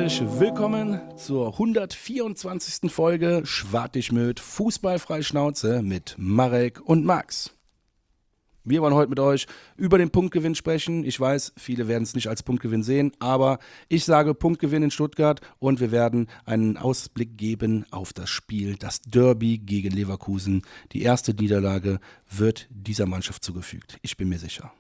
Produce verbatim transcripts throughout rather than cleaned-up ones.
herzlich willkommen zur hundertvierundzwanzigsten Folge Schwartigmöd Fußballfrei Schnauze mit Marek und Max. Wir wollen heute mit euch über den Punktgewinn sprechen. Ich weiß, viele werden es nicht als Punktgewinn sehen, aber ich sage Punktgewinn in Stuttgart und wir werden einen Ausblick geben auf das Spiel, das Derby gegen Leverkusen. Die erste Niederlage wird dieser Mannschaft zugefügt. Ich bin mir sicher.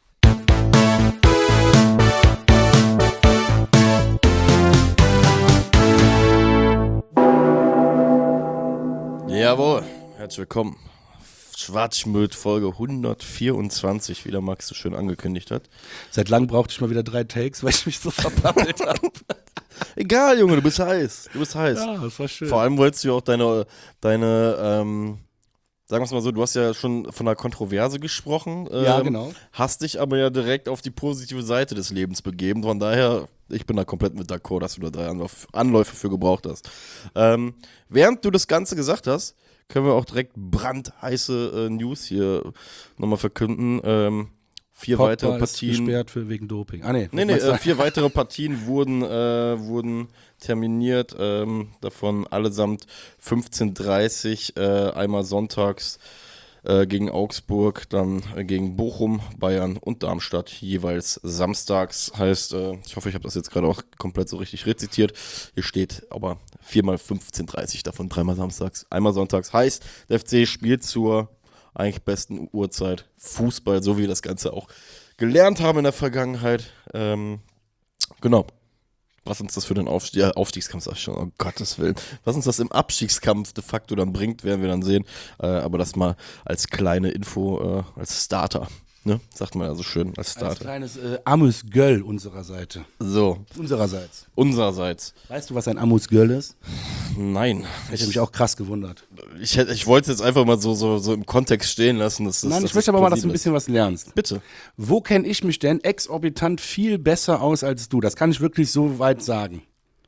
Jawohl, herzlich willkommen. Schwarzschmöd Folge hundertvierundzwanzig, wie der Max so schön angekündigt hat. Seit langem brauchte ich mal wieder drei Takes, weil ich mich so verpappelt habe. Egal, Junge, du bist heiß. Du bist heiß. Ja, das war schön. Vor allem wolltest du ja auch deine, deine ähm, sagen wir es mal so, du hast ja schon von einer Kontroverse gesprochen. Ähm, Ja, genau. Hast dich aber ja direkt auf die positive Seite des Lebens begeben. Von daher, ich bin da komplett mit d'accord, dass du da drei Anlauf, Anläufe für gebraucht hast. Ähm, während du das Ganze gesagt hast, können wir auch direkt brandheiße äh, News hier nochmal verkünden. Ähm, vier Pogba weitere Partien. ist gesperrt für, wegen Doping. Ah, nee. Nee, nee, äh, vier weitere Partien wurden, äh, wurden terminiert. Ähm, davon allesamt fünfzehn Uhr dreißig. Äh, einmal sonntags äh, gegen Augsburg, dann äh, gegen Bochum, Bayern und Darmstadt. Jeweils samstags. Heißt, äh, ich hoffe, ich habe das jetzt gerade auch komplett so richtig rezitiert. Hier steht aber viermal fünfzehn Uhr dreißig, davon dreimal samstags, einmal sonntags. Heißt, der F C spielt zur eigentlich besten Uhrzeit Fußball, so wie wir das Ganze auch gelernt haben in der Vergangenheit. Ähm, genau. Was uns das für den Aufstieg, ja, Aufstiegskampf, sag ich schon, um Gottes Willen, was uns das im Abstiegskampf de facto dann bringt, werden wir dann sehen. Äh, aber das mal als kleine Info, äh, als Starter, ne? Sagt man ja so schön, als Starter. Als kleines äh, Amüsgöl unserer Seite. So, Unsererseits. unsererseits. Weißt du, was ein Amüsgöl ist? Nein. Hätte mich auch krass gewundert. Ich, hätte- ich wollte es jetzt einfach mal so, so, so im Kontext stehen lassen. Dass, Nein, dass ich möchte das aber mal, dass du ein plausibel ist. bisschen was lernst. Bitte. Wo kenne ich mich denn exorbitant viel besser aus als du? Das kann ich wirklich so weit sagen.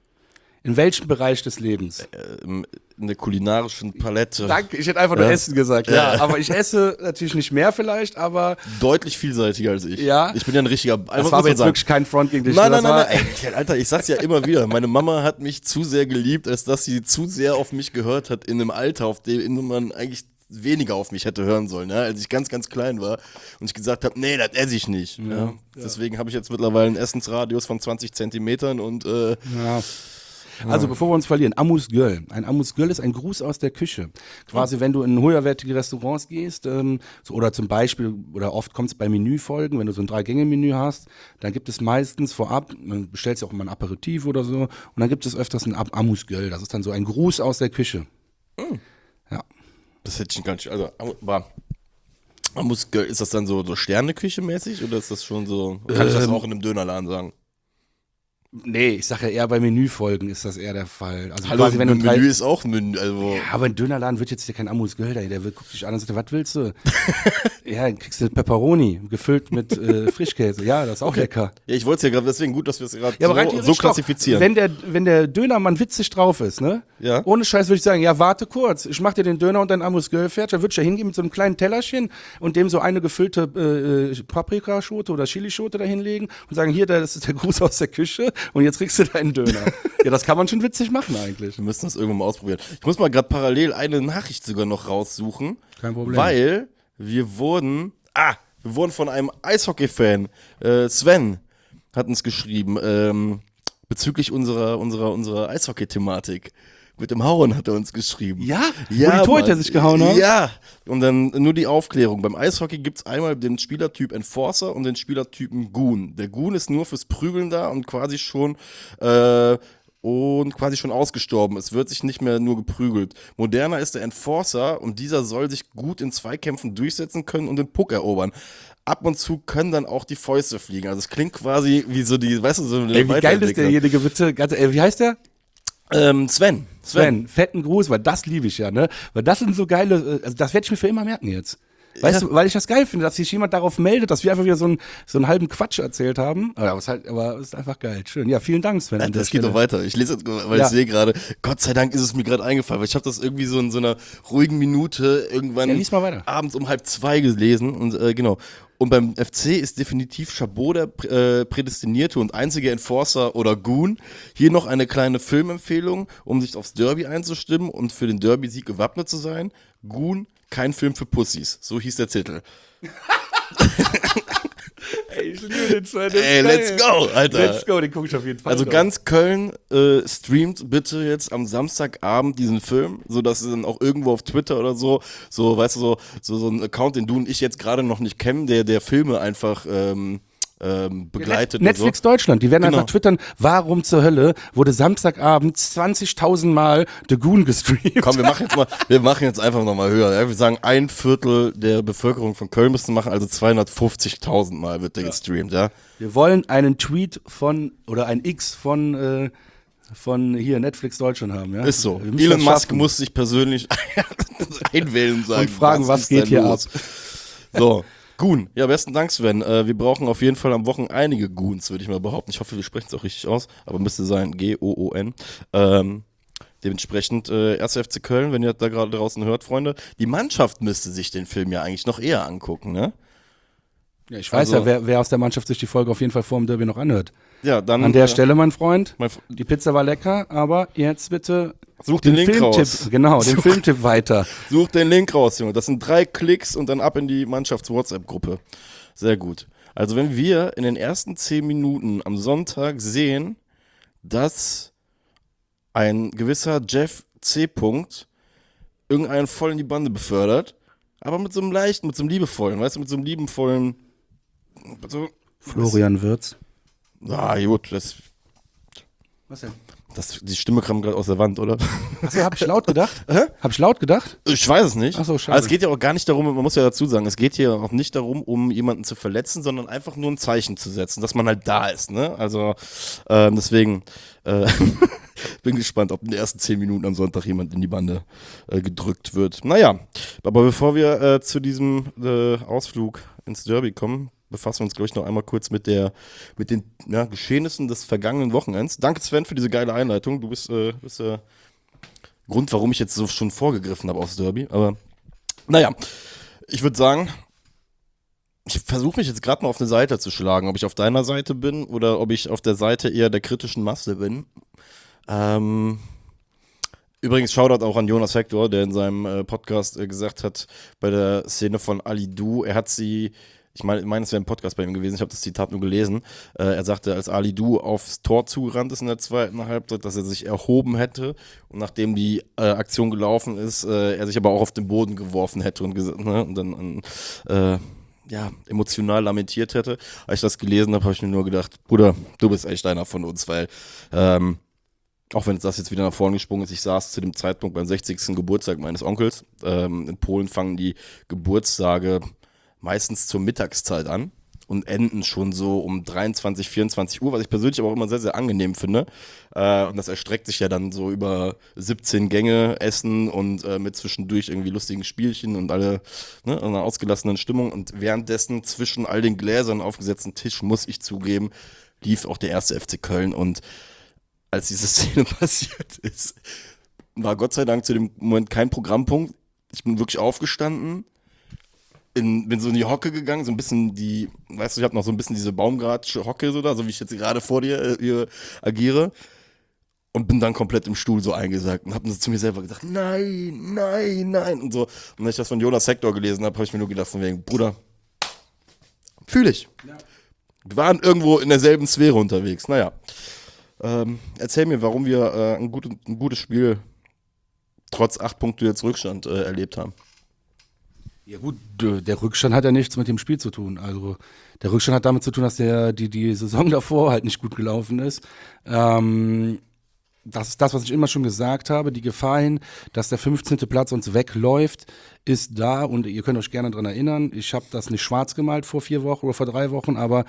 In welchem Bereich des Lebens? Äh, im- in der kulinarischen Palette. Danke, ich hätte einfach nur Ja. Essen gesagt. Ja, aber ich esse natürlich nicht mehr vielleicht, aber Deutlich vielseitiger als ich. Ja. Ich bin ja ein richtiger. das einfach war muss aber man jetzt sagen. wirklich kein Front gegen dich. Nein, Das nein, nein, war- nein, ey, Alter, ich sag's ja immer wieder. Meine Mama hat mich zu sehr geliebt, als dass sie zu sehr auf mich gehört hat in einem Alter, auf dem man eigentlich weniger auf mich hätte hören sollen, ja? Als ich ganz, ganz klein war und ich gesagt habe, nee, das esse ich nicht. Ja, Ja. Deswegen habe ich jetzt mittlerweile einen Essensradius von zwanzig Zentimetern und äh, Ja. Also bevor wir uns verlieren, Amüsgöl. Ein Amüsgöl ist ein Gruß aus der Küche. Quasi, wenn du in höherwertige Restaurants gehst, ähm, so, oder zum Beispiel, oder oft kommt es bei Menüfolgen, wenn du so ein Drei-Gänge-Menü hast, dann gibt es meistens vorab, man bestellt ja auch immer ein Aperitif oder so, und dann gibt es öfters ein Am- Amüsgöl. Das ist dann so ein Gruß aus der Küche. Ja. das hätte ich gar nicht. Also, aber man muss, ist das dann so, so Sterneküche mäßig oder ist das schon so? Kann ich das Ähm, auch in einem Dönerladen sagen? Nee, ich sage ja eher bei Menüfolgen ist das eher der Fall. Also Hallo, quasi, wenn du ein ein drei Menü ist auch ein Menü. Also, Ja, aber ein Dönerladen wird jetzt hier kein Amüsgöl, der, der will- guckt dich an und sagt, was willst du? Ja, dann kriegst du Pepperoni, gefüllt mit äh, Frischkäse. Ja, das ist auch lecker. ja, ich wollte es ja gerade, deswegen gut, dass wir es gerade Ja, aber rein so, theoretisch so klassifizieren. Doch, wenn der, wenn der Dönermann witzig drauf ist, ne? Ja. Ohne Scheiß würde ich sagen, ja, warte kurz, ich mach dir den Döner und dein Amüsgöl fertig. Dann würde ich ja hingehen mit so einem kleinen Tellerchen und dem so eine gefüllte äh, äh, Paprikaschote oder Chilischote da hinlegen und sagen, hier, das ist der Gruß aus der Küche und jetzt kriegst du deinen Döner. Ja, das kann man schon witzig machen eigentlich. Wir müssen das irgendwann mal ausprobieren. Ich muss mal gerade parallel eine Nachricht sogar noch raussuchen. Kein Problem. Weil wir wurden, ah, wir wurden von einem Eishockey-Fan, äh, Sven, hat uns geschrieben, ähm, bezüglich unserer, unserer, unserer Eishockey-Thematik. Mit dem Hauen hat er uns geschrieben. Ja? Wo die Torhüter Mann. sich gehauen haben? Ja. Und dann nur die Aufklärung. Beim Eishockey gibt es einmal den Spielertyp Enforcer und den Spielertypen Goon. Der Goon ist nur fürs Prügeln da und quasi schon äh, und quasi schon ausgestorben. Es wird sich nicht mehr nur geprügelt. Moderner ist der Enforcer und dieser soll sich gut in Zweikämpfen durchsetzen können und den Puck erobern. Ab und zu können dann auch die Fäuste fliegen. Also es klingt quasi wie so die, weißt du, so eine Ey, wie geil ist Weiterentwicklung. derjenige, bitte? Ganz, ey, wie heißt der? Ähm, Sven. Sven, fetten Gruß, weil das liebe ich ja, ne? Weil das sind so geile, äh, also das werde ich mir für immer merken jetzt. Weißt Ja. du, weil ich das geil finde, dass sich jemand darauf meldet, dass wir einfach wieder so einen, so einen halben Quatsch erzählt haben. Aber es ist, halt, aber es ist einfach geil. Schön. Ja, vielen Dank, Sven. An der Das geht Stelle. doch weiter. Ich lese jetzt, weil Ja. ich sehe gerade, Gott sei Dank ist es mir gerade eingefallen, weil ich habe das irgendwie so in so einer ruhigen Minute irgendwann Ja, lies mal weiter. abends um halb zwei gelesen und äh, genau. Und beim F C ist definitiv Chabot der äh, prädestinierte und einzige Enforcer oder Goon. Hier noch eine kleine Filmempfehlung, um sich aufs Derby einzustimmen und für den Derby-Sieg gewappnet zu sein. Goon, kein Film für Pussys. So hieß der Titel. Ey, ich liebe den Sven. Ey, let's go, Alter. Let's go, den gucke ich auf jeden Fall. Also noch. ganz Köln äh, streamt bitte jetzt am Samstagabend diesen Film, sodass es dann auch irgendwo auf Twitter oder so, so, weißt du, so, so, so ein Account, den du und ich jetzt gerade noch nicht kennen, der, der Filme einfach ähm, ähm, begleitet Net- Netflix und so. Deutschland, die werden Genau. einfach twittern, warum zur Hölle wurde Samstagabend zwanzigtausend Mal The Goon gestreamt? Komm, wir machen jetzt mal, wir machen jetzt einfach nochmal höher. Ja? Wir sagen, ein Viertel der Bevölkerung von Köln müsste machen, also zweihundertfünfzigtausend Mal wird der gestreamt, ja. Wir wollen einen Tweet von, oder ein X von, äh, von hier Netflix Deutschland haben. Ja? Ist so. Wir müssen Elon das Musk schaffen. muss sich persönlich einwählen und sagen, Und fragen, was ist geht denn hier los? So, Goon. Ja, besten Dank, Sven. Äh, wir brauchen auf jeden Fall am Wochenende einige Goons, würde ich mal behaupten. Ich hoffe, wir sprechen es auch richtig aus, aber müsste sein G O O N. Ähm, dementsprechend, äh, erster F C Köln, wenn ihr da gerade draußen hört, Freunde, die Mannschaft müsste sich den Film ja eigentlich noch eher angucken, ne? Ja, ich weiß Also- ja, wer, wer aus der Mannschaft sich die Folge auf jeden Fall vor dem Derby noch anhört. Ja, dann. An der äh, Stelle, mein Freund, mein F- die Pizza war lecker, aber jetzt bitte Such den, Link Filmtipp, raus. genau, den Such, Filmtipp weiter. Such den Link raus, Junge. Das sind drei Klicks und dann ab in die Mannschafts-WhatsApp-Gruppe. Sehr gut. Also wenn wir in den ersten zehn Minuten am Sonntag sehen, dass ein gewisser Jeff C. Punkt irgendeinen voll in die Bande befördert, aber mit so einem leichten, mit so einem liebevollen, weißt du, mit so einem liebevollen, so, Florian Wirtz. ah, gut, das, Was denn? das, die Stimme kam gerade aus der Wand, oder? Achso, hab ich laut gedacht? Hab ich laut gedacht? Ich weiß es nicht. Ach so, schade. Aber es geht ja auch gar nicht darum, man muss ja dazu sagen, es geht hier auch nicht darum, um jemanden zu verletzen, sondern einfach nur ein Zeichen zu setzen, dass man halt da ist, ne? Also ähm, deswegen äh, bin gespannt, ob in den ersten zehn Minuten am Sonntag jemand in die Bande äh, gedrückt wird. Naja, aber bevor wir äh, zu diesem äh, Ausflug ins Derby kommen, befassen wir uns, glaube ich, noch einmal kurz mit der, mit den ja, Geschehnissen des vergangenen Wochenends. Danke, Sven, für diese geile Einleitung. Du bist, äh, bist äh, Grund, warum ich jetzt so schon vorgegriffen habe aufs Derby. Aber naja, ich würde sagen, ich versuche mich jetzt gerade mal auf eine Seite zu schlagen, ob ich auf deiner Seite bin oder ob ich auf der Seite eher der kritischen Masse bin. Ähm, übrigens, Shoutout auch an Jonas Hector, der in seinem äh, Podcast äh, gesagt hat, bei der Szene von Ali Du, er hat sie, ich meine, ich meine, es wäre ein Podcast bei ihm gewesen, ich habe das Zitat nur gelesen, äh, er sagte, als Ali Du aufs Tor zugerannt ist in der zweiten Halbzeit, dass er sich erhoben hätte und nachdem die äh, Aktion gelaufen ist, äh, er sich aber auch auf den Boden geworfen hätte und, ges- ne, und dann äh, ja, emotional lamentiert hätte. Als ich das gelesen habe, habe ich mir nur gedacht, Bruder, du bist echt einer von uns, weil ähm, auch wenn das jetzt wieder nach vorne gesprungen ist, ich saß zu dem Zeitpunkt beim sechzigsten Geburtstag meines Onkels. Ähm, in Polen fangen die Geburtstage meistens zur Mittagszeit an und enden schon so um dreiundzwanzig, vierundzwanzig Uhr, was ich persönlich aber auch immer sehr, sehr angenehm finde. Äh, und das erstreckt sich ja dann so über siebzehn Gänge Essen und äh, mit zwischendurch irgendwie lustigen Spielchen und alle ne, einer ausgelassenen Stimmung. Und währenddessen zwischen all den Gläsern aufgesetzten Tisch, muss ich zugeben, lief auch der erste F C Köln. Und als diese Szene passiert ist, war Gott sei Dank zu dem Moment kein Programmpunkt. Ich bin wirklich aufgestanden, in, bin so in die Hocke gegangen, so ein bisschen die, weißt du, ich habe noch so ein bisschen diese Baumgartsche Hocke so da, so wie ich jetzt gerade vor dir äh, hier agiere und bin dann komplett im Stuhl so eingesackt und habe so zu mir selber gesagt, nein, nein, nein und so. Und als ich das von Jonas Hector gelesen habe, habe ich mir nur gedacht von wegen, Bruder, fühle ich. Ja. Wir waren irgendwo in derselben Sphäre unterwegs, naja. Ähm, erzähl mir, warum wir äh, ein, gut, ein gutes Spiel trotz acht Punkte jetzt Rückstand äh, erlebt haben. Ja gut, der Rückstand hat ja nichts mit dem Spiel zu tun. Also der Rückstand hat damit zu tun, dass der, die, die Saison davor halt nicht gut gelaufen ist. Ähm, das ist das, was ich immer schon gesagt habe. Die Gefahr hin, dass der fünfzehnte Platz uns wegläuft, ist da. Und ihr könnt euch gerne daran erinnern, ich habe das nicht schwarz gemalt vor vier Wochen oder vor drei Wochen, aber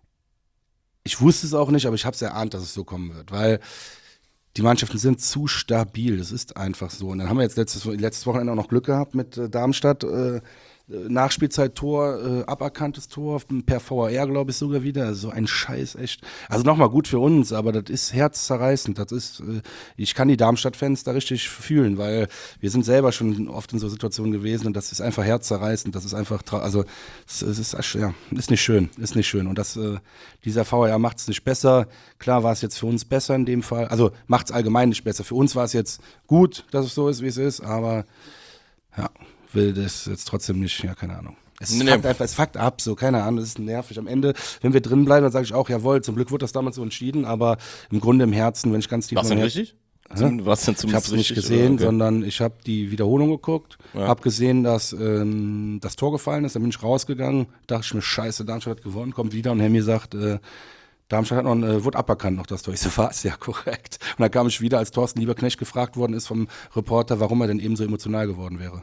ich wusste es auch nicht, aber ich habe es erahnt, dass es so kommen wird. Weil die Mannschaften sind zu stabil, das ist einfach so. Und dann haben wir jetzt letztes, letztes Wochenende auch noch Glück gehabt mit äh, Darmstadt, äh, Nachspielzeit-Tor, äh, aberkanntes Tor, per V A R, glaube ich, sogar wieder. So ein Scheiß, echt. Also nochmal gut für uns, aber das ist herzzerreißend. Das ist, äh, ich kann die Darmstadt-Fans da richtig fühlen, weil wir sind selber schon oft in so Situationen gewesen und das ist einfach herzzerreißend. Das ist einfach, tra- also es, es ist, ja, ist nicht schön, ist nicht schön. Und das, äh, dieser V A R macht es nicht besser. Klar war es jetzt für uns besser in dem Fall. Also macht es allgemein nicht besser. Für uns war es jetzt gut, dass es so ist, wie es ist, aber ja, will das jetzt trotzdem nicht, ja, keine Ahnung. Es Nee, fuckt nee. einfach, es fuckt ab, so, keine Ahnung, das ist nervig. Am Ende, wenn wir drin bleiben, dann sage ich auch, jawohl, zum Glück wurde das damals so entschieden, aber im Grunde im Herzen, wenn ich ganz tief War's im denn Herzen- richtig? Zum, war's denn Ich habe zumindest es nicht richtig, gesehen, oder? Okay. sondern ich habe die Wiederholung geguckt, Ja. habe gesehen, dass ähm, das Tor gefallen ist, dann bin ich rausgegangen, dachte ich mir, scheiße, Darmstadt hat gewonnen, kommt wieder und Hemmi sagt, äh, Darmstadt hat noch, äh, wurde aberkannt noch das Tor. Ich so, was? Ja, korrekt. Und dann kam ich wieder, als Thorsten Lieberknecht gefragt worden ist vom Reporter, warum er denn eben so emotional geworden wäre.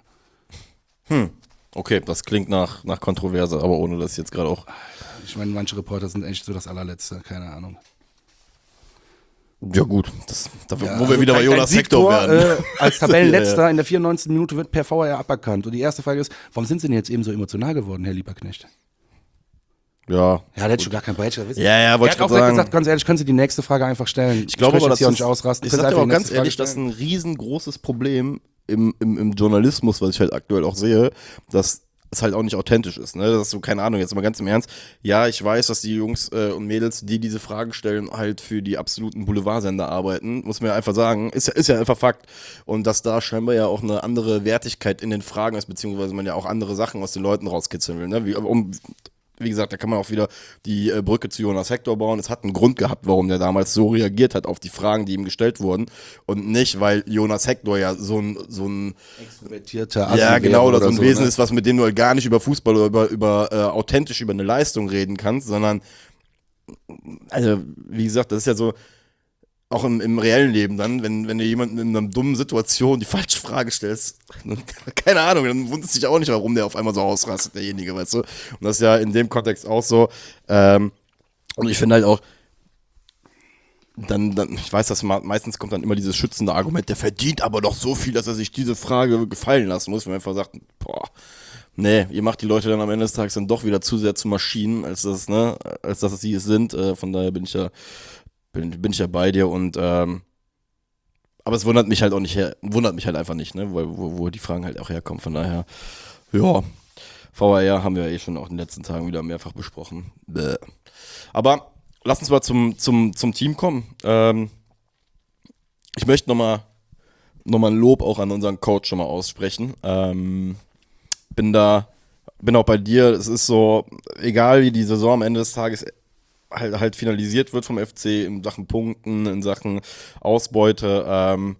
Okay, das klingt nach, nach Kontroverse, aber ohne das jetzt gerade auch. Ich meine, manche Reporter sind echt so das allerletzte, keine Ahnung. Ja, gut, das, da, Ja, wo wir also wieder bei ein- Jonas ein Hector Siegtor, werden. Äh, als Tabellenletzter Ja, in der vierundneunzigsten Minute wird per V A R aberkannt. Und die erste Frage ist, warum sind Sie denn jetzt eben so emotional geworden, Herr Lieberknecht? Ja, Ja, da hätte ich schon gar keinen Beitrag. ja, ja, Er wollte hat ich auch gerade sagen. gesagt, ganz ehrlich, können Sie die nächste Frage einfach stellen. Ich glaube möchte aber, jetzt hier das auch nicht ausrasten. Ich Können Sie sag dir einfach auch die ganz nächste ehrlich, Frage das ist stellen? ein riesengroßes Problem im, im, im Journalismus, was ich halt aktuell auch sehe, dass es halt auch nicht authentisch ist, ne? Das ist so, keine Ahnung, jetzt mal ganz im Ernst. Ja, ich weiß, dass die Jungs äh, und Mädels, die diese Fragen stellen, halt für die absoluten Boulevardsender arbeiten, muss man ja einfach sagen. Ist, ja- ist ja einfach Fakt. Und dass da scheinbar ja auch eine andere Wertigkeit in den Fragen ist, beziehungsweise man ja auch andere Sachen aus den Leuten rauskitzeln will, ne? Wie, um, wie gesagt, da kann man auch wieder die äh, Brücke zu Jonas Hector bauen. Es hat einen Grund gehabt, warum der damals so reagiert hat auf die Fragen, die ihm gestellt wurden. Und nicht, weil Jonas Hector ja so ein, so ein Extrovertierter Assi ja, genau, wäre oder so ein Wesen ne? ist, was mit dem du halt gar nicht über Fußball oder über, über äh, authentisch über eine Leistung reden kannst, sondern, also, wie gesagt, das ist ja so, auch im, im reellen Leben dann, wenn, wenn du jemanden in einer dummen Situation die falsche Frage stellst, dann, keine Ahnung, dann wundert es dich auch nicht, warum der auf einmal so ausrastet, derjenige, weißt du? Und das ist ja in dem Kontext auch so. Ähm, und ich finde halt auch, dann, dann, ich weiß, dass ma- meistens kommt dann immer dieses schützende Argument, der verdient aber doch so viel, dass er sich diese Frage gefallen lassen muss, wenn man einfach sagt, boah, nee, ihr macht die Leute dann am Ende des Tages dann doch wieder zu sehr zu Maschinen, als das, ne, als dass sie es sind. Äh, von daher bin ich ja, bin, bin ich ja bei dir und ähm, aber es wundert mich halt auch nicht her, wundert mich halt einfach nicht, ne, weil, wo, wo die Fragen halt auch herkommen. Von daher, ja, V A R haben wir ja eh schon auch in den letzten Tagen wieder mehrfach besprochen. Bäh. Aber lass uns mal zum, zum, zum Team kommen. Ähm, ich möchte nochmal noch mal ein Lob auch an unseren Coach schon mal aussprechen. Ähm, bin da, bin auch bei dir. Es ist so, egal wie die Saison am Ende des Tages halt, halt finalisiert wird vom F C in Sachen Punkten, in Sachen Ausbeute. Ähm,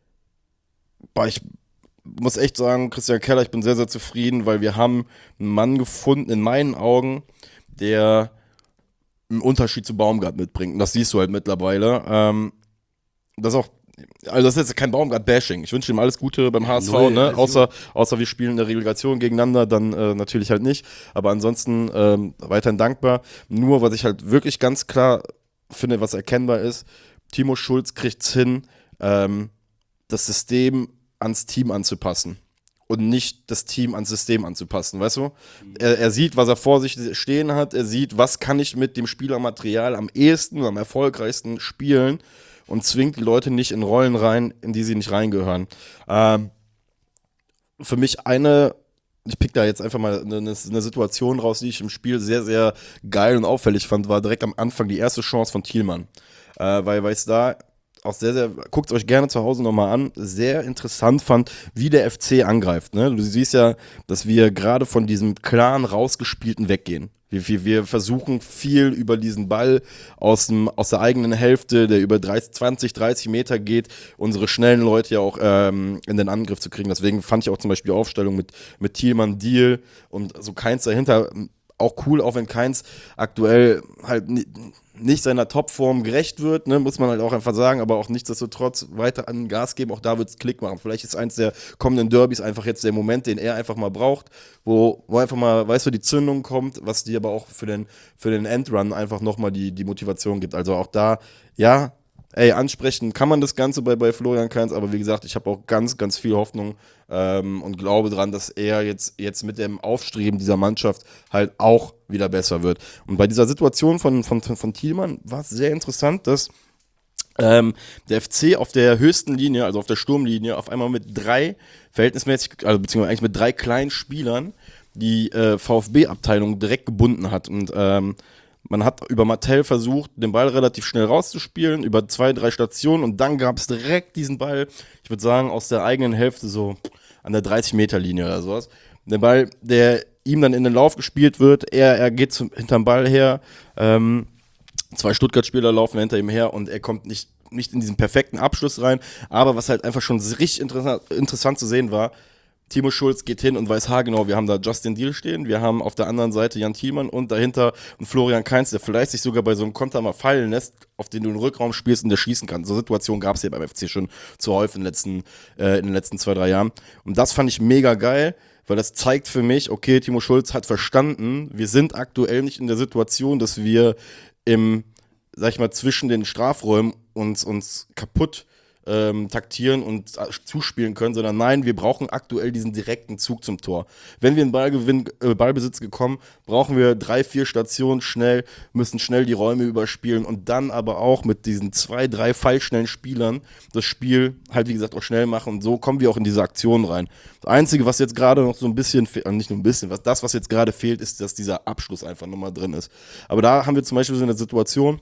boah, ich muss echt sagen, Christian Keller, ich bin sehr, sehr zufrieden, weil wir haben einen Mann gefunden, in meinen Augen, der einen Unterschied zu Baumgart mitbringt. Und das siehst du halt mittlerweile. Ähm, das ist auch, also das ist jetzt kein Baumgart-Bashing. Ich wünsche ihm alles Gute beim H S V, null, ne? also- Außer, außer wir spielen in der Relegation gegeneinander, dann äh, natürlich halt nicht. Aber ansonsten ähm, weiterhin dankbar. Nur, was ich halt wirklich ganz klar finde, was erkennbar ist, Timo Schulz kriegt es hin, ähm, das System ans Team anzupassen. Und nicht das Team ans System anzupassen, weißt du? Er, er sieht, was er vor sich stehen hat, er sieht, was kann ich mit dem Spielermaterial am ehesten, am erfolgreichsten spielen und zwingt die Leute nicht in Rollen rein, in die sie nicht reingehören. Ähm, für mich eine, ich pick da jetzt einfach mal eine, eine Situation raus, die ich im Spiel sehr, sehr geil und auffällig fand, war direkt am Anfang die erste Chance von Thielmann. Äh, weil, weil ich da auch sehr, sehr, guckt es euch gerne zu Hause nochmal an, sehr interessant fand, wie der F C angreift. Ne? Du siehst ja, dass wir gerade von diesem klaren, rausgespielten weggehen. Wir, wir, wir versuchen viel über diesen Ball aus, dem, aus der eigenen Hälfte, der über dreißig, zwanzig, dreißig Meter geht, unsere schnellen Leute ja auch ähm, in den Angriff zu kriegen. Deswegen fand ich auch zum Beispiel die Aufstellung mit, mit Thielmann, Deal und so Keins dahinter auch cool, auch wenn Keins aktuell halt ni- nicht seiner Topform gerecht wird, ne, muss man halt auch einfach sagen, aber auch nichtsdestotrotz weiter an Gas geben, auch da wird es Klick machen. Vielleicht ist eins der kommenden Derbys einfach jetzt der Moment, den er einfach mal braucht, wo, wo einfach mal, weißt du, die Zündung kommt, was dir aber auch für den, für den Endrun einfach nochmal die, die Motivation gibt. Also auch da, ja, ey, ansprechen kann man das Ganze bei, bei Florian Kainz, aber wie gesagt, ich habe auch ganz, ganz viel Hoffnung ähm, und glaube dran, dass er jetzt, jetzt mit dem Aufstreben dieser Mannschaft halt auch wieder besser wird. Und bei dieser Situation von, von, von Thielmann war es sehr interessant, dass ähm, der F C auf der höchsten Linie, also auf der Sturmlinie, auf einmal mit drei verhältnismäßig, also beziehungsweise eigentlich mit drei kleinen Spielern die äh, VfB-Abteilung direkt gebunden hat. Und ähm, man hat über Mattel versucht, den Ball relativ schnell rauszuspielen, über zwei, drei Stationen und dann gab es direkt diesen Ball, ich würde sagen, aus der eigenen Hälfte so an der dreißig-Meter-Linie oder sowas. Der Ball, der ihm dann in den Lauf gespielt wird, er, er geht zum, hinterm Ball her, ähm, zwei Stuttgart-Spieler laufen hinter ihm her und er kommt nicht, nicht in diesen perfekten Abschluss rein, aber was halt einfach schon richtig interessant, interessant zu sehen war, Timo Schulz geht hin und weiß haargenau, wir haben da Justin Deal stehen, wir haben auf der anderen Seite Jan Thielmann und dahinter einen Florian Kainz, der vielleicht sich sogar bei so einem Konter mal fallen lässt, auf den du einen Rückraum spielst und der schießen kann. So Situationen gab es hier beim F C schon zu häufig in den letzten, äh, in den letzten zwei, drei Jahren. Und das fand ich mega geil, weil das zeigt für mich, okay, Timo Schulz hat verstanden, wir sind aktuell nicht in der Situation, dass wir im, sag ich mal, zwischen den Strafräumen uns, uns kaputt Ähm, taktieren und zuspielen können, sondern nein, wir brauchen aktuell diesen direkten Zug zum Tor. Wenn wir in Ballgewinn, äh, Ballbesitz gekommen, brauchen wir drei, vier Stationen schnell, müssen schnell die Räume überspielen und dann aber auch mit diesen zwei, drei fallschnellen Spielern das Spiel halt wie gesagt auch schnell machen und so kommen wir auch in diese Aktion rein. Das Einzige, was jetzt gerade noch so ein bisschen, fe- nicht nur ein bisschen, was das, was jetzt gerade fehlt, ist, dass dieser Abschluss einfach nochmal drin ist. Aber da haben wir zum Beispiel so eine Situation,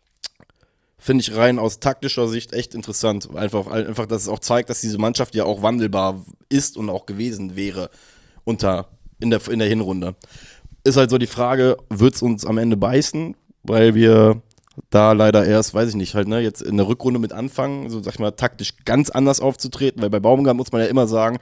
finde ich rein aus taktischer Sicht echt interessant. Einfach, einfach, dass es auch zeigt, dass diese Mannschaft ja auch wandelbar ist und auch gewesen wäre unter, in, der, in der Hinrunde. Ist halt so die Frage, wird es uns am Ende beißen? Weil wir da leider erst, weiß ich nicht, halt, ne, jetzt in der Rückrunde mit anfangen, so sag ich mal, taktisch ganz anders aufzutreten, weil bei Baumgart muss man ja immer sagen,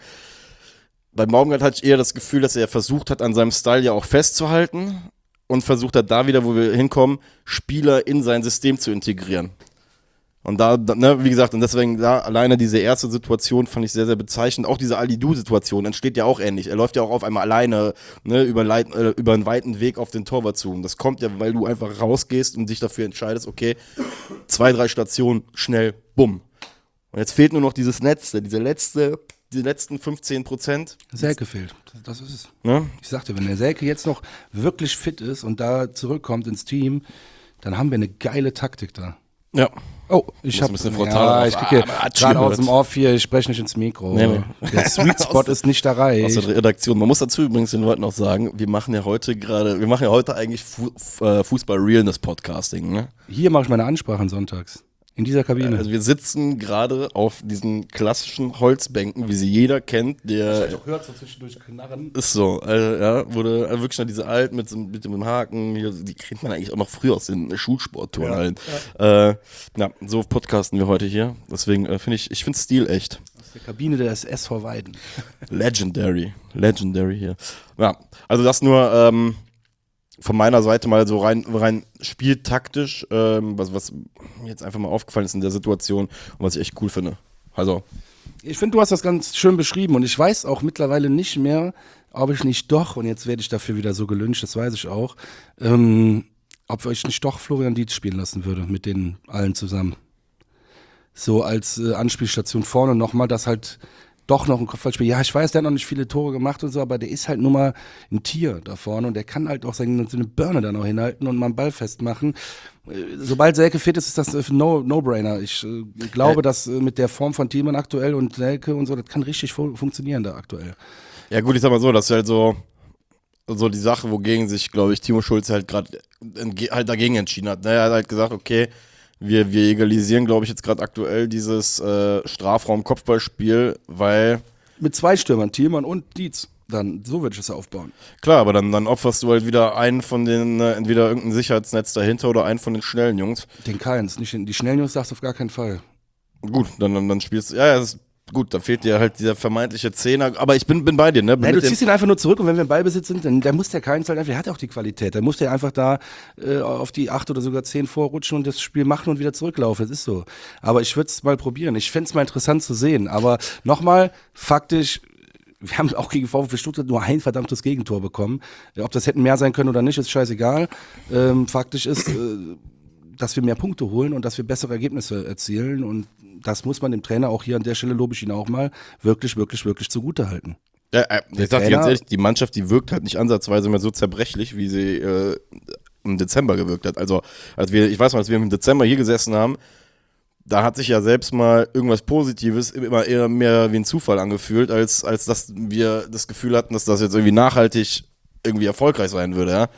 bei Baumgart hatte ich eher das Gefühl, dass er versucht hat, an seinem Style ja auch festzuhalten. Und versucht hat, da wieder, wo wir hinkommen, Spieler in sein System zu integrieren. Und da, da ne, wie gesagt, und deswegen da alleine diese erste Situation fand ich sehr, sehr bezeichnend. Auch diese Ali-Du-Situation entsteht ja auch ähnlich. Er läuft ja auch auf einmal alleine ne, über, Leit, äh, über einen weiten Weg auf den Torwart zu. Und das kommt ja, weil du einfach rausgehst und dich dafür entscheidest, okay, zwei, drei Stationen, schnell, bumm. Und jetzt fehlt nur noch dieses Letzte, diese letzte, die letzten fünfzehn Prozent. Selke fehlt. Das ist es. Ne? Ich sagte, wenn der Selke jetzt noch wirklich fit ist und da zurückkommt ins Team, dann haben wir eine geile Taktik da. Ja. Oh, ich habe ein bisschen frontal ja, ich kriege ah, gerade aus dem Off hier, ich spreche nicht ins Mikro. Nee, nee. Der Sweet Spot ist nicht erreicht. Aus der Redaktion. Man muss dazu übrigens den Leuten auch sagen, wir machen ja heute gerade, wir machen ja heute eigentlich Fu- Fußball-Realness-Podcasting. Ne? Hier mache ich meine Ansprachen sonntags. In dieser Kabine. Also wir sitzen gerade auf diesen klassischen Holzbänken, wie sie jeder kennt, der Ich auch hört so zwischendurch knarren. ist so, also, ja, wurde also wirklich noch diese alten mit, so, mit dem Haken, hier, die kennt man eigentlich auch noch früher aus den Schulsportturnhallen. Ja, ja. Äh, ja, so podcasten wir heute hier. Deswegen äh, finde ich, ich finde Stil echt. Aus der Kabine des S V Weiden. Legendary, legendary hier. Ja, also das nur ähm, von meiner Seite mal so rein, rein spieltaktisch, ähm, was, was mir jetzt einfach mal aufgefallen ist in der Situation und was ich echt cool finde. Also. Ich finde, du hast das ganz schön beschrieben und ich weiß auch mittlerweile nicht mehr, ob ich nicht doch, und jetzt werde ich dafür wieder so gelünscht, das weiß ich auch, ähm, ob ich nicht doch Florian Dietz spielen lassen würde, mit denen allen zusammen. So als äh, Anspielstation vorne nochmal, dass halt doch noch ein Kopfballspiel. Ja, ich weiß, der hat noch nicht viele Tore gemacht und so, aber der ist halt nur mal ein Tier da vorne und der kann halt auch seine, seine Birne dann auch hinhalten und mal einen Ball festmachen. Sobald Selke fit ist, ist das ein No, No-Brainer. Ich äh, glaube, ja. dass äh, mit der Form von Thielmann aktuell und Selke und so, das kann richtig fu- funktionieren da aktuell. Ja gut, ich sag mal so, das ist halt so, so die Sache, wogegen sich, glaube ich, Timo Schulz halt gerade halt dagegen entschieden hat. Er hat halt gesagt, okay, Wir, wir egalisieren, glaube ich, jetzt gerade aktuell dieses äh, Strafraum-Kopfballspiel, weil... Mit zwei Stürmern, Thielmann und Dietz. Dann, so würde ich es aufbauen. Klar, aber dann, dann opferst du halt wieder einen von den, äh, entweder irgendein Sicherheitsnetz dahinter oder einen von den schnellen Jungs. Den Keins, nicht den, die schnellen Jungs sagst du auf gar keinen Fall. Gut, dann, dann, dann spielst du... Ja, ja, das ist gut, da fehlt dir halt dieser vermeintliche Zehner, aber ich bin, bin bei dir, ne? Nein, du ziehst ihn einfach nur zurück und wenn wir im Ballbesitz sind, dann, dann muss der Keins halt einfach, der hat ja auch die Qualität, dann muss der einfach da äh, auf die acht oder sogar zehn vorrutschen und das Spiel machen und wieder zurücklaufen, das ist so. Aber ich würde es mal probieren, ich fände es mal interessant zu sehen, aber nochmal, faktisch, wir haben auch gegen VfB Stuttgart nur ein verdammtes Gegentor bekommen, ob das hätten mehr sein können oder nicht, ist scheißegal. Ähm, faktisch ist... Äh, dass wir mehr Punkte holen und dass wir bessere Ergebnisse erzielen. Und das muss man dem Trainer auch hier an der Stelle, lobe ich ihn auch mal, wirklich, wirklich, wirklich zugute halten. Ja, äh, ich sag dir ganz ehrlich, die Mannschaft, die wirkt halt nicht ansatzweise mehr so zerbrechlich, wie sie äh, im Dezember gewirkt hat. Also, als wir, ich weiß noch, als wir im Dezember hier gesessen haben, da hat sich ja selbst mal irgendwas Positives immer eher mehr wie ein Zufall angefühlt, als, als dass wir das Gefühl hatten, dass das jetzt irgendwie nachhaltig irgendwie erfolgreich sein würde, ja.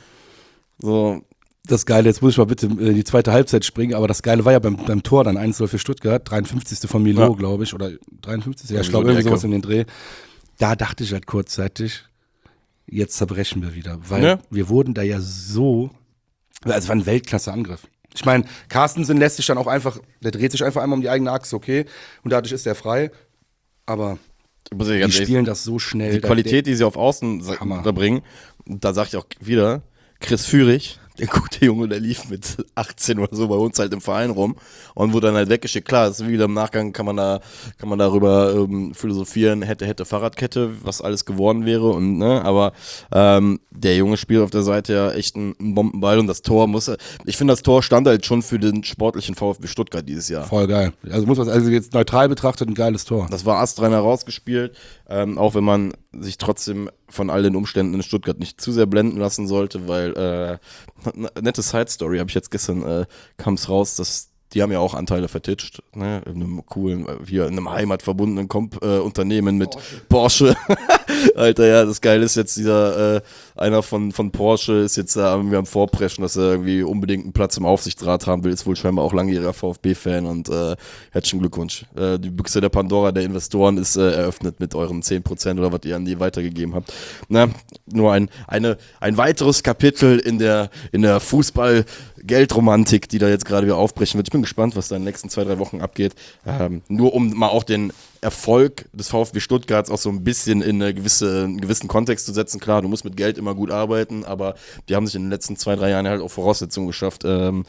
So. Das Geile, jetzt muss ich mal bitte in die zweite Halbzeit springen, aber das Geile war ja beim, beim Tor dann eins null für Stuttgart, dreiundfünfzigste von Milo, ja. glaube ich, oder dreiundfünfzigste Ja, ich glaube, irgendwie sowas in den Dreh. Da dachte ich halt kurzzeitig, jetzt zerbrechen wir wieder, weil ja. wir wurden da ja so, also es war ein Weltklasse-Angriff. Ich meine, Carstensen lässt sich dann auch einfach, der dreht sich einfach einmal um die eigene Achse, okay, und dadurch ist er frei, aber die spielen das so schnell. Die Qualität, die sie auf Außen da bringen, da sag ich auch wieder, Chris Führig, der gute Junge, der lief mit achtzehn oder so bei uns halt im Verein rum und wurde dann halt weggeschickt. Klar, ist wieder im Nachgang kann man da kann man darüber ähm, philosophieren, hätte, hätte Fahrradkette, was alles geworden wäre und ne, aber ähm, der Junge spielt auf der Seite ja echt einen, einen Bombenball und das Tor muss, ich finde das Tor stand halt schon für den sportlichen VfB Stuttgart dieses Jahr. Voll geil. Also muss man also jetzt neutral betrachtet ein geiles Tor. Das war astrein herausgespielt, ähm, auch wenn man sich trotzdem von all den Umständen in Stuttgart nicht zu sehr blenden lassen sollte, weil äh, nette Side-Story, habe ich jetzt gestern, äh, kam es raus, dass die haben ja auch Anteile vertitscht, ne, in einem coolen, hier in einem heimatverbundenen Komp äh, Unternehmen mit Porsche. Porsche. Alter, ja, das Geile ist jetzt dieser, äh, einer von, von Porsche ist jetzt da irgendwie am Vorpreschen, dass er irgendwie unbedingt einen Platz im Aufsichtsrat haben will, ist wohl scheinbar auch langjähriger VfB-Fan und äh, herzlichen Glückwunsch. Äh, die Büchse der Pandora der Investoren ist äh, eröffnet mit euren zehn Prozent oder was ihr an die weitergegeben habt. Na, nur ein, eine, ein weiteres Kapitel in der, in der Fußball- Geldromantik, die da jetzt gerade wieder aufbrechen wird. Ich bin gespannt, was da in den nächsten zwei, drei Wochen abgeht. Ähm, nur um mal auch den Erfolg des VfB Stuttgarts auch so ein bisschen in eine gewisse, einen gewissen Kontext zu setzen. Klar, du musst mit Geld immer gut arbeiten, aber die haben sich in den letzten zwei, drei Jahren halt auch Voraussetzungen geschafft, ähm,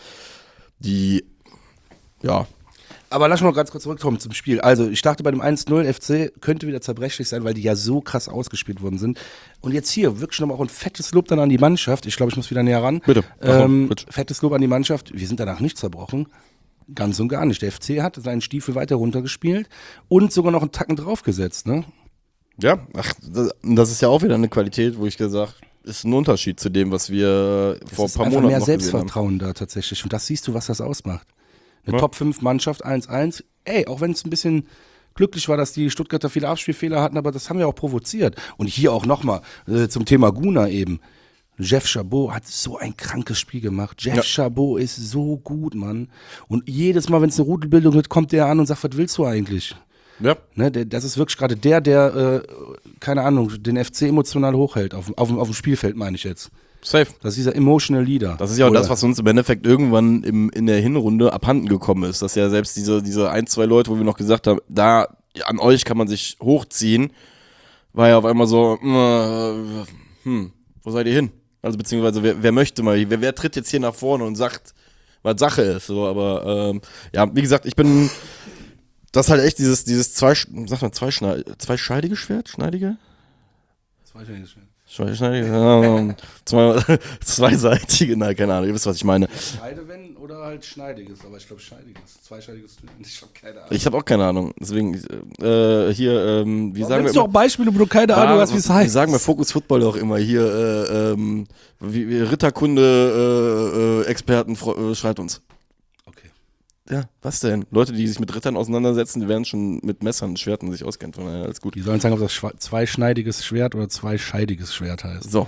die, ja. Aber lass mal ganz kurz zurückkommen zum Spiel. Also ich dachte bei dem eins null F C könnte wieder zerbrechlich sein, weil die ja so krass ausgespielt worden sind. Und jetzt hier wirklich nochmal auch ein fettes Lob dann an die Mannschaft. Ich glaube, ich muss wieder näher ran. Bitte. Ähm, bitte. Fettes Lob an die Mannschaft. Wir sind danach nicht zerbrochen. Ganz und gar nicht. Der F C hat seinen Stiefel weiter runtergespielt und sogar noch einen Tacken draufgesetzt, ne? Ja, ach, das ist ja auch wieder eine Qualität, wo ich gesagt habe, ist ein Unterschied zu dem, was wir es vor ein paar Monaten Monaten mehr noch Selbstvertrauen da tatsächlich. Und das siehst du, was das ausmacht. Eine ja. Top fünf Mannschaft, eins eins. Ey, auch wenn es ein bisschen glücklich war, dass die Stuttgarter viele Abspielfehler hatten, aber das haben wir auch provoziert. Und hier auch nochmal äh, zum Thema Guna eben. Jeff Chabot hat so ein krankes Spiel gemacht. Jeff ja. Chabot ist so gut, Mann. Und jedes Mal, wenn es eine Rudelbildung wird, kommt der an und sagt, was willst du eigentlich? Ja. Ne, der, das ist wirklich gerade der, der, äh, keine Ahnung, den F C emotional hochhält. Auf, auf, auf dem Spielfeld, meine ich jetzt. Safe. Das ist dieser emotional Leader. Das ist ja auch Oder? das, was uns im Endeffekt irgendwann im, in der Hinrunde abhanden gekommen ist. Dass ja selbst diese, diese ein, zwei Leute, wo wir noch gesagt haben, da an euch kann man sich hochziehen, war ja auf einmal so, äh, hm, wo seid ihr hin? Also beziehungsweise wer, wer möchte mal, wer, wer tritt jetzt hier nach vorne und sagt, was Sache ist. So, aber ähm, ja, wie gesagt, ich bin, das ist halt echt dieses, dieses zwei, sag mal, zwei, zweischneidige Schwert? Schneidige? Zweischneidiges Schwert. Zweischneidige, zwei, zweiseitige, nein, keine Ahnung, ihr wisst, was ich meine. Schneidewend oder halt schneidiges, aber ich glaube schneidiges, zweischneidiges, ich habe keine Ahnung. Ich habe auch keine Ahnung, deswegen, äh, hier, ähm, wie Warum sagen wir du auch Beispiele, wo du keine Ahnung hast, wie es heißt? Wir sagen bei Focus Football auch immer hier, äh, ähm, wie, wie Ritterkunde, äh, äh, Experten, äh, schreibt uns. Okay. Ja, was denn? Leute, die sich mit Rittern auseinandersetzen, die werden schon mit Messern und Schwertern sich auskennen, von daher alles gut. Die sollen sagen, ob das schwa- zweischneidiges Schwert oder zweischeidiges Schwert heißt. So.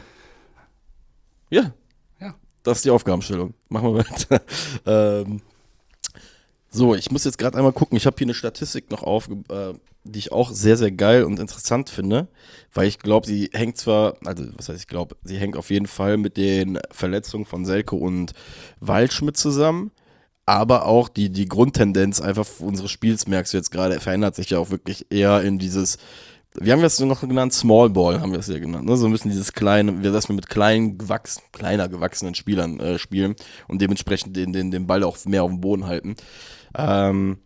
Ja. Ja. Das ist die Aufgabenstellung. Machen wir weiter. ähm, so, ich muss jetzt gerade einmal gucken. Ich habe hier eine Statistik noch auf, äh, die ich auch sehr, sehr geil und interessant finde, weil ich glaube, sie hängt zwar, also was heißt ich glaube, sie hängt auf jeden Fall mit den Verletzungen von Selke und Waldschmidt zusammen. Aber auch die, die Grundtendenz einfach unseres Spiels, merkst du jetzt gerade, verändert sich ja auch wirklich eher in dieses, wie haben wir es noch genannt? Small Ball haben wir es ja genannt. Ne? So ein bisschen dieses kleine, dass wir mit kleinen, gewachs, kleiner gewachsenen Spielern äh, spielen und dementsprechend den, den, den Ball auch mehr auf dem Boden halten. Ähm,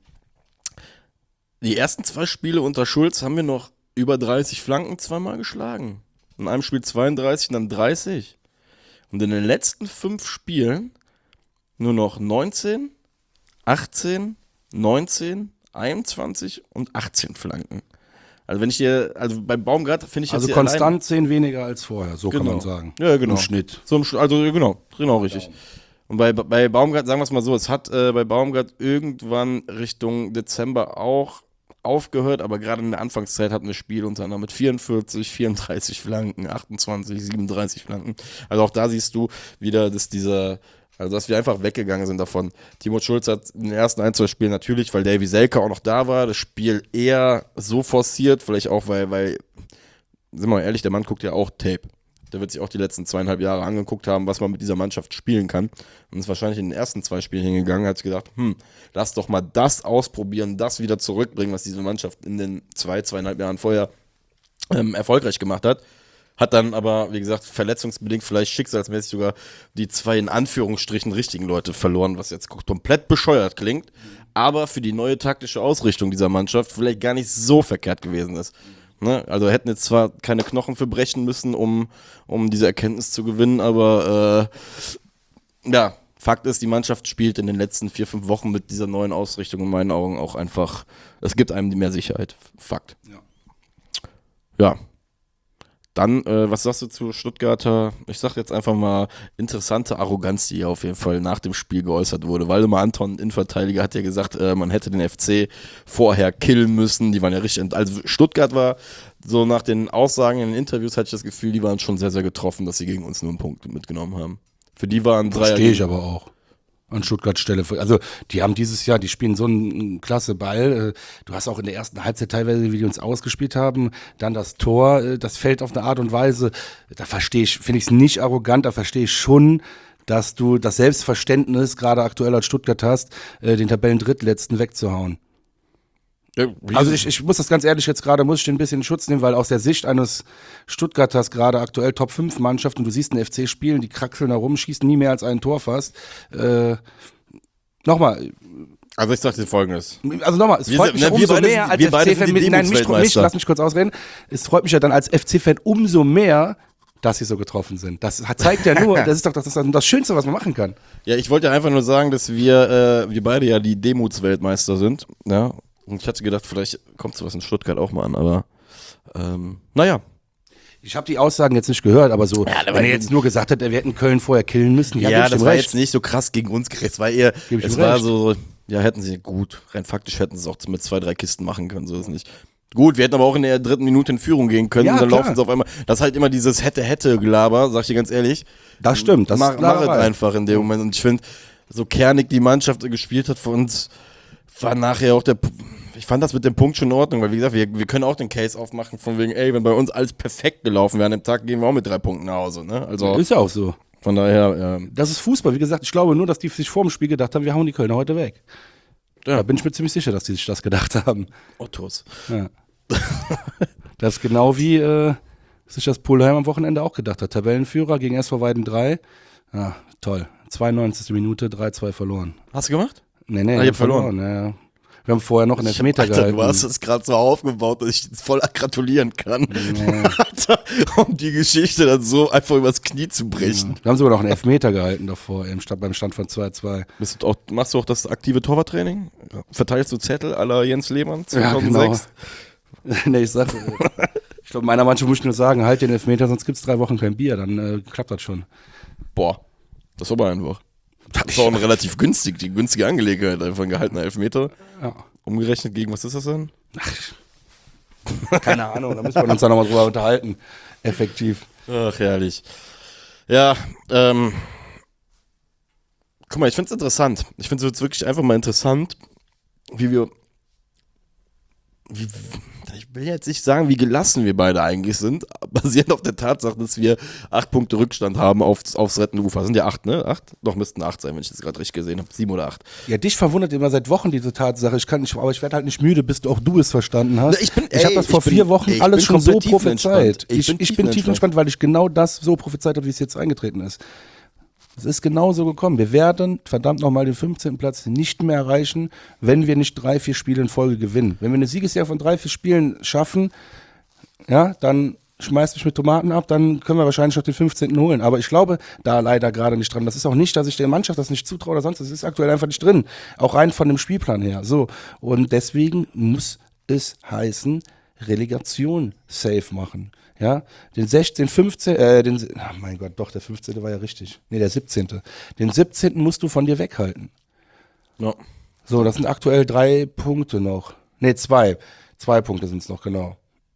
die ersten zwei Spiele unter Schulz haben wir noch über dreißig Flanken zweimal geschlagen. In einem Spiel zweiunddreißig und dann dreißig. Und in den letzten fünf Spielen nur noch neunzehn, achtzehn, neunzehn, einundzwanzig und achtzehn Flanken. Also wenn ich dir, also bei Baumgart finde ich Also jetzt hier konstant allein, zehn weniger als vorher, so genau. kann man sagen. Ja, genau. Im Schnitt. So im Sch- also genau, genau richtig. Und bei, bei Baumgart, sagen wir es mal so, es hat äh, bei Baumgart irgendwann Richtung Dezember auch aufgehört, aber gerade in der Anfangszeit hatten wir Spiele unter anderem mit vierundvierzig, vierunddreißig Flanken, achtundzwanzig, siebenunddreißig Flanken. Also auch da siehst du wieder, dass dieser, also dass wir einfach weggegangen sind davon. Timo Schulz hat in den ersten ein, zwei Spielen natürlich, weil Davy Selke auch noch da war, das Spiel eher so forciert, vielleicht auch, weil, weil, sind wir mal ehrlich, der Mann guckt ja auch Tape. Der wird sich auch die letzten zweieinhalb Jahre angeguckt haben, was man mit dieser Mannschaft spielen kann. Und ist wahrscheinlich in den ersten zwei Spielen hingegangen, hat sich gedacht, hm, lass doch mal das ausprobieren, das wieder zurückbringen, was diese Mannschaft in den zwei, zweieinhalb Jahren vorher ähm, erfolgreich gemacht hat. Hat dann aber, wie gesagt, verletzungsbedingt, vielleicht schicksalsmäßig sogar die zwei in Anführungsstrichen richtigen Leute verloren, was jetzt komplett bescheuert klingt, aber für die neue taktische Ausrichtung dieser Mannschaft vielleicht gar nicht so verkehrt gewesen ist. Ne? Also hätten jetzt zwar keine Knochen für brechen müssen, um, um diese Erkenntnis zu gewinnen, aber äh, ja, Fakt ist, die Mannschaft spielt in den letzten vier, fünf Wochen mit dieser neuen Ausrichtung in meinen Augen auch einfach, es gibt einem mehr Sicherheit. Fakt. Ja. Ja. Dann, äh, was sagst du zu Stuttgarter, ich sag jetzt einfach mal, interessante Arroganz, die hier auf jeden Fall nach dem Spiel geäußert wurde. Waldemar Anton, Innenverteidiger, hat ja gesagt, äh, man hätte den F C vorher killen müssen. Die waren ja richtig, ent- also Stuttgart war so nach den Aussagen in den Interviews, hatte ich das Gefühl, die waren schon sehr, sehr getroffen, dass sie gegen uns nur einen Punkt mitgenommen haben. Für die waren drei. Verstehe ich aber auch. An Stuttgart Stelle. Also die haben dieses Jahr, die spielen so einen klasse Ball. Du hast auch in der ersten Halbzeit teilweise, wie die uns ausgespielt haben, dann das Tor, das fällt auf eine Art und Weise, da verstehe ich, finde ich es nicht arrogant, da verstehe ich schon, dass du das Selbstverständnis gerade aktuell als Stuttgart hast, den Tabellendrittletzten wegzuhauen. Ja, Also ich, ich muss das ganz ehrlich jetzt gerade, muss ich den ein bisschen in Schutz nehmen, weil aus der Sicht eines Stuttgarters gerade aktuell Top fünf Mannschaft und du siehst einen F C spielen, die kraxeln da rum, schießen nie mehr als ein Tor fast. Äh, nochmal. Also ich sag dir Folgendes. Also nochmal, es Wir freut sind- mich ne, wir umso beide mehr sind- als wir beide F C-Fan. sind die Nein, mich, mich, Demut-Weltmeister. lass mich kurz ausreden. Es freut mich ja dann als F C-Fan umso mehr, dass sie so getroffen sind. Das hat- zeigt ja nur, das ist doch das, ist das Schönste, was man machen kann. Ja, ich wollte einfach nur sagen, dass wir, äh, wir beide ja die Demutsweltmeister sind. Ja. Und ich hatte gedacht, vielleicht kommt sowas in Stuttgart auch mal an, aber ähm, naja. Ich habe die Aussagen jetzt nicht gehört, aber so, Ja, aber wenn er jetzt nur gesagt hätte, wir hätten Köln vorher killen müssen, ja, geb ich das ihm war recht. jetzt nicht so krass gegen uns gerichtet. Es war eher, Geb ich es ihm war recht. so, ja, hätten sie gut, rein faktisch hätten sie es auch mit zwei, drei Kisten machen können, so ist nicht. Gut, wir hätten aber auch in der dritten Minute in Führung gehen können Ja, und dann klar. laufen sie auf einmal. Das ist halt immer dieses hätte-hätte-Gelaber, sag ich dir ganz ehrlich. Das stimmt, das mach, ist mach es Laberei. einfach in dem Moment. Und ich finde, so kernig die Mannschaft gespielt hat für uns, war nachher auch der. P- Ich fand das mit dem Punkt schon in Ordnung, weil wie gesagt, wir, wir können auch den Case aufmachen von wegen, ey, wenn bei uns alles perfekt gelaufen wäre an dem Tag, gehen wir auch mit drei Punkten nach Hause. Ne? Also Ist ja auch so. von daher, ja. Das ist Fußball. Wie gesagt, ich glaube nur, dass die sich vor dem Spiel gedacht haben, wir hauen die Kölner heute weg. Ja. Da bin ich mir ziemlich sicher, dass die sich das gedacht haben. Ottos. Ja. Das ist genau wie äh, sich das Polheim am Wochenende auch gedacht hat. Tabellenführer gegen S V Weiden drei. Ja, toll. zweiundneunzigste Minute, drei zwei verloren. Hast du gemacht? Nee, nee, Ah, wir ihr haben habt verloren. Ja, ja. Wir haben vorher noch einen Elfmeter Alter, gehalten. du hast es gerade so aufgebaut, dass ich jetzt voll gratulieren kann. Nee. Alter, um die Geschichte dann so einfach übers Knie zu brechen. Wir haben sogar noch einen Elfmeter gehalten davor, im Stand, beim Stand von zwei zwei. Bist du auch, machst du auch das aktive Torwarttraining? Verteilst du Zettel à la Jens Lehmann Ja, zweitausendsechs? genau. Nee, ich sag, äh, ich glaube, meiner Mannschaft muss ich nur sagen, halt den Elfmeter, sonst gibt's drei Wochen kein Bier, dann äh, klappt das schon. Boah, das ist aber einfach. Das ist auch eine relativ günstig, die günstige Angelegenheit, einfach ein gehaltener Elfmeter. Ja. Umgerechnet gegen, was ist das denn? Keine Ahnung, da müssen wir uns dann nochmal drüber unterhalten. Effektiv. Ach, herrlich. Ja, ähm, guck mal, ich find's interessant. Ich find's jetzt wirklich einfach mal interessant, wie wir, wie, ich will jetzt nicht sagen, wie gelassen wir beide eigentlich sind, basierend auf der Tatsache, dass wir acht Punkte Rückstand haben aufs, aufs rettende Ufer. Sind ja acht, ne? Acht? Doch, müssten acht sein, wenn ich das gerade richtig gesehen habe. Sieben oder acht. Ja, dich verwundert immer seit Wochen diese Tatsache. Ich kann nicht, aber ich werde halt nicht müde, bis du auch du es verstanden hast. Na, ich bin- ich habe ey, das vor ich bin- vier Wochen ey, ich alles bin schon so komplett prophezeit. tiefenentspannt. Ich Ich, bin ich bin tiefenentspannt. tiefenentspannt, weil ich genau das so prophezeit habe, wie es jetzt eingetreten ist. Es ist genau so gekommen. Wir werden verdammt nochmal den fünfzehnten Platz nicht mehr erreichen, wenn wir nicht drei, vier Spiele in Folge gewinnen. Wenn wir eine Siegesserie von drei, vier Spielen schaffen, ja, dann schmeißt mich mit Tomaten ab, dann können wir wahrscheinlich noch den fünfzehnten holen. Aber ich glaube da leider gerade nicht dran. Das ist auch nicht, dass ich der Mannschaft das nicht zutraue oder sonst. Das ist aktuell einfach nicht drin. Auch rein von dem Spielplan her. So. Und deswegen muss es heißen, Relegation safe machen. Ja, den sechzehnten, fünfzehnten, äh, den, ach mein Gott, doch, der fünfzehnte war ja richtig. Nee, der siebzehnte. Den siebzehnten musst du von dir weghalten. Ja. So, das sind aktuell drei Punkte noch. Nee, zwei. Zwei Punkte sind es noch, genau.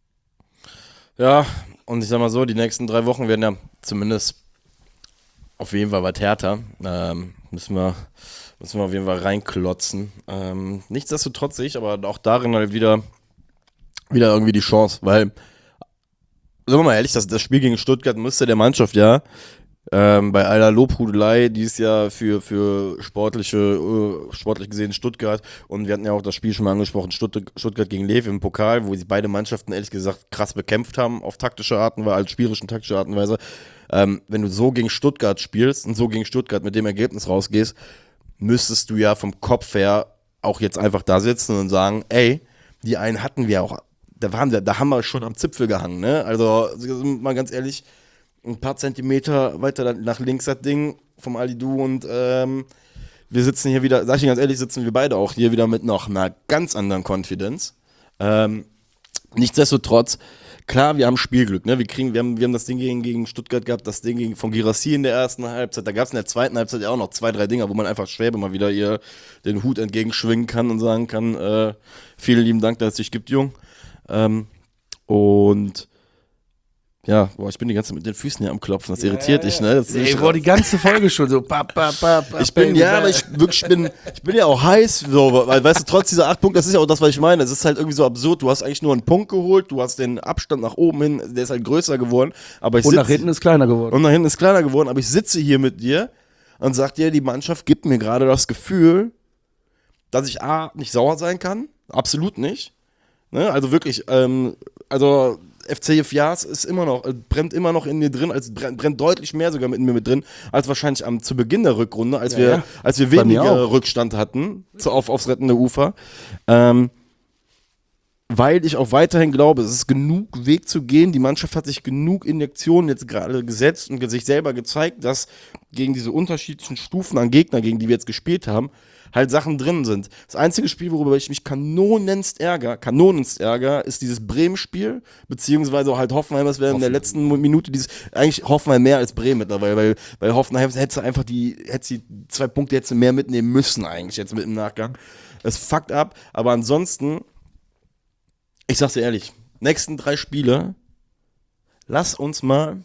Ja, und ich sag mal so, die nächsten drei Wochen werden ja zumindest auf jeden Fall was härter. Ähm, müssen wir, müssen wir auf jeden Fall reinklotzen. Ähm, nichtsdestotrotz sehe ich aber auch darin halt wieder, wieder irgendwie die Chance, weil sagen wir mal ehrlich, das, das Spiel gegen Stuttgart müsste der Mannschaft ja ähm, bei aller Lobhudelei dieses Jahr für, für sportliche, uh, sportlich gesehen Stuttgart, und wir hatten ja auch das Spiel schon mal angesprochen, Stutt- Stuttgart gegen Lev im Pokal, wo sie beide Mannschaften ehrlich gesagt krass bekämpft haben auf taktische Art und Weise, als spielerisch und taktische Art und Weise. Ähm, wenn du so gegen Stuttgart spielst und so gegen Stuttgart mit dem Ergebnis rausgehst, müsstest du ja vom Kopf her auch jetzt einfach da sitzen und sagen, ey, die einen hatten wir auch. Da, waren wir, da haben wir schon am Zipfel gehangen, ne? Also, mal ganz ehrlich, ein paar Zentimeter weiter nach links das Ding vom Alidu, und ähm, wir sitzen hier wieder, sag ich dir ganz ehrlich, sitzen wir beide auch hier wieder mit noch einer ganz anderen Confidence. Ähm, nichtsdestotrotz, klar, wir haben Spielglück, ne? Wir kriegen, wir haben, wir haben das Ding gegen, gegen Stuttgart gehabt, das Ding gegen, von Girassi in der ersten Halbzeit. Da gab es in der zweiten Halbzeit ja auch noch zwei, drei Dinger, wo man einfach Schwäbe mal wieder ihr den Hut entgegenschwingen kann und sagen kann, äh, vielen lieben Dank, dass es dich gibt, Jung. Ähm, und ja, boah, ich bin die ganze Zeit mit den Füßen hier am Klopfen, das irritiert dich, ne? Das ist Ey, nicht- boah, die ganze Folge schon so. Ba, ba, ba, ba, ich bin, baby, ja, ba. aber ich wirklich ich bin, ich bin ja auch heiß, so, weil, weißt du, trotz dieser acht Punkte, das ist ja auch das, was ich meine. Es ist halt irgendwie so absurd. Du hast eigentlich nur einen Punkt geholt, du hast den Abstand nach oben hin, der ist halt größer geworden. Aber ich Und sitz, nach hinten ist kleiner geworden. und nach hinten ist kleiner geworden, aber ich sitze hier mit dir und sag dir, die Mannschaft gibt mir gerade das Gefühl, dass ich A, nicht sauer sein kann. Absolut nicht. Ne? Also wirklich, ähm, also F C Fias ist immer noch, äh, brennt immer noch in mir drin, als brennt, brennt deutlich mehr sogar in mir mit drin, als wahrscheinlich am, zu Beginn der Rückrunde, als Ja, wir, ja. als wir Bei mir weniger auch. Rückstand hatten zu, auf, aufs rettende Ufer. Ähm, weil ich auch weiterhin glaube, es ist genug Weg zu gehen. Die Mannschaft hat sich genug Injektionen jetzt gerade gesetzt und sich selber gezeigt, dass gegen diese unterschiedlichen Stufen an Gegner, gegen die wir jetzt gespielt haben, halt Sachen drin sind. Das einzige Spiel, worüber ich mich kanonenst ärgere, kanonenst ärgere, ist dieses Bremen-Spiel, beziehungsweise halt Hoffenheim, das wäre in der letzten Minute dieses, eigentlich Hoffenheim mehr als Bremen mittlerweile, weil, weil Hoffenheim hätte einfach die, hätte sie zwei Punkte jetzt mehr mitnehmen müssen eigentlich jetzt mit im Nachgang. Es fuckt ab, aber ansonsten, ich sag's dir ehrlich, nächsten drei Spiele, lass uns mal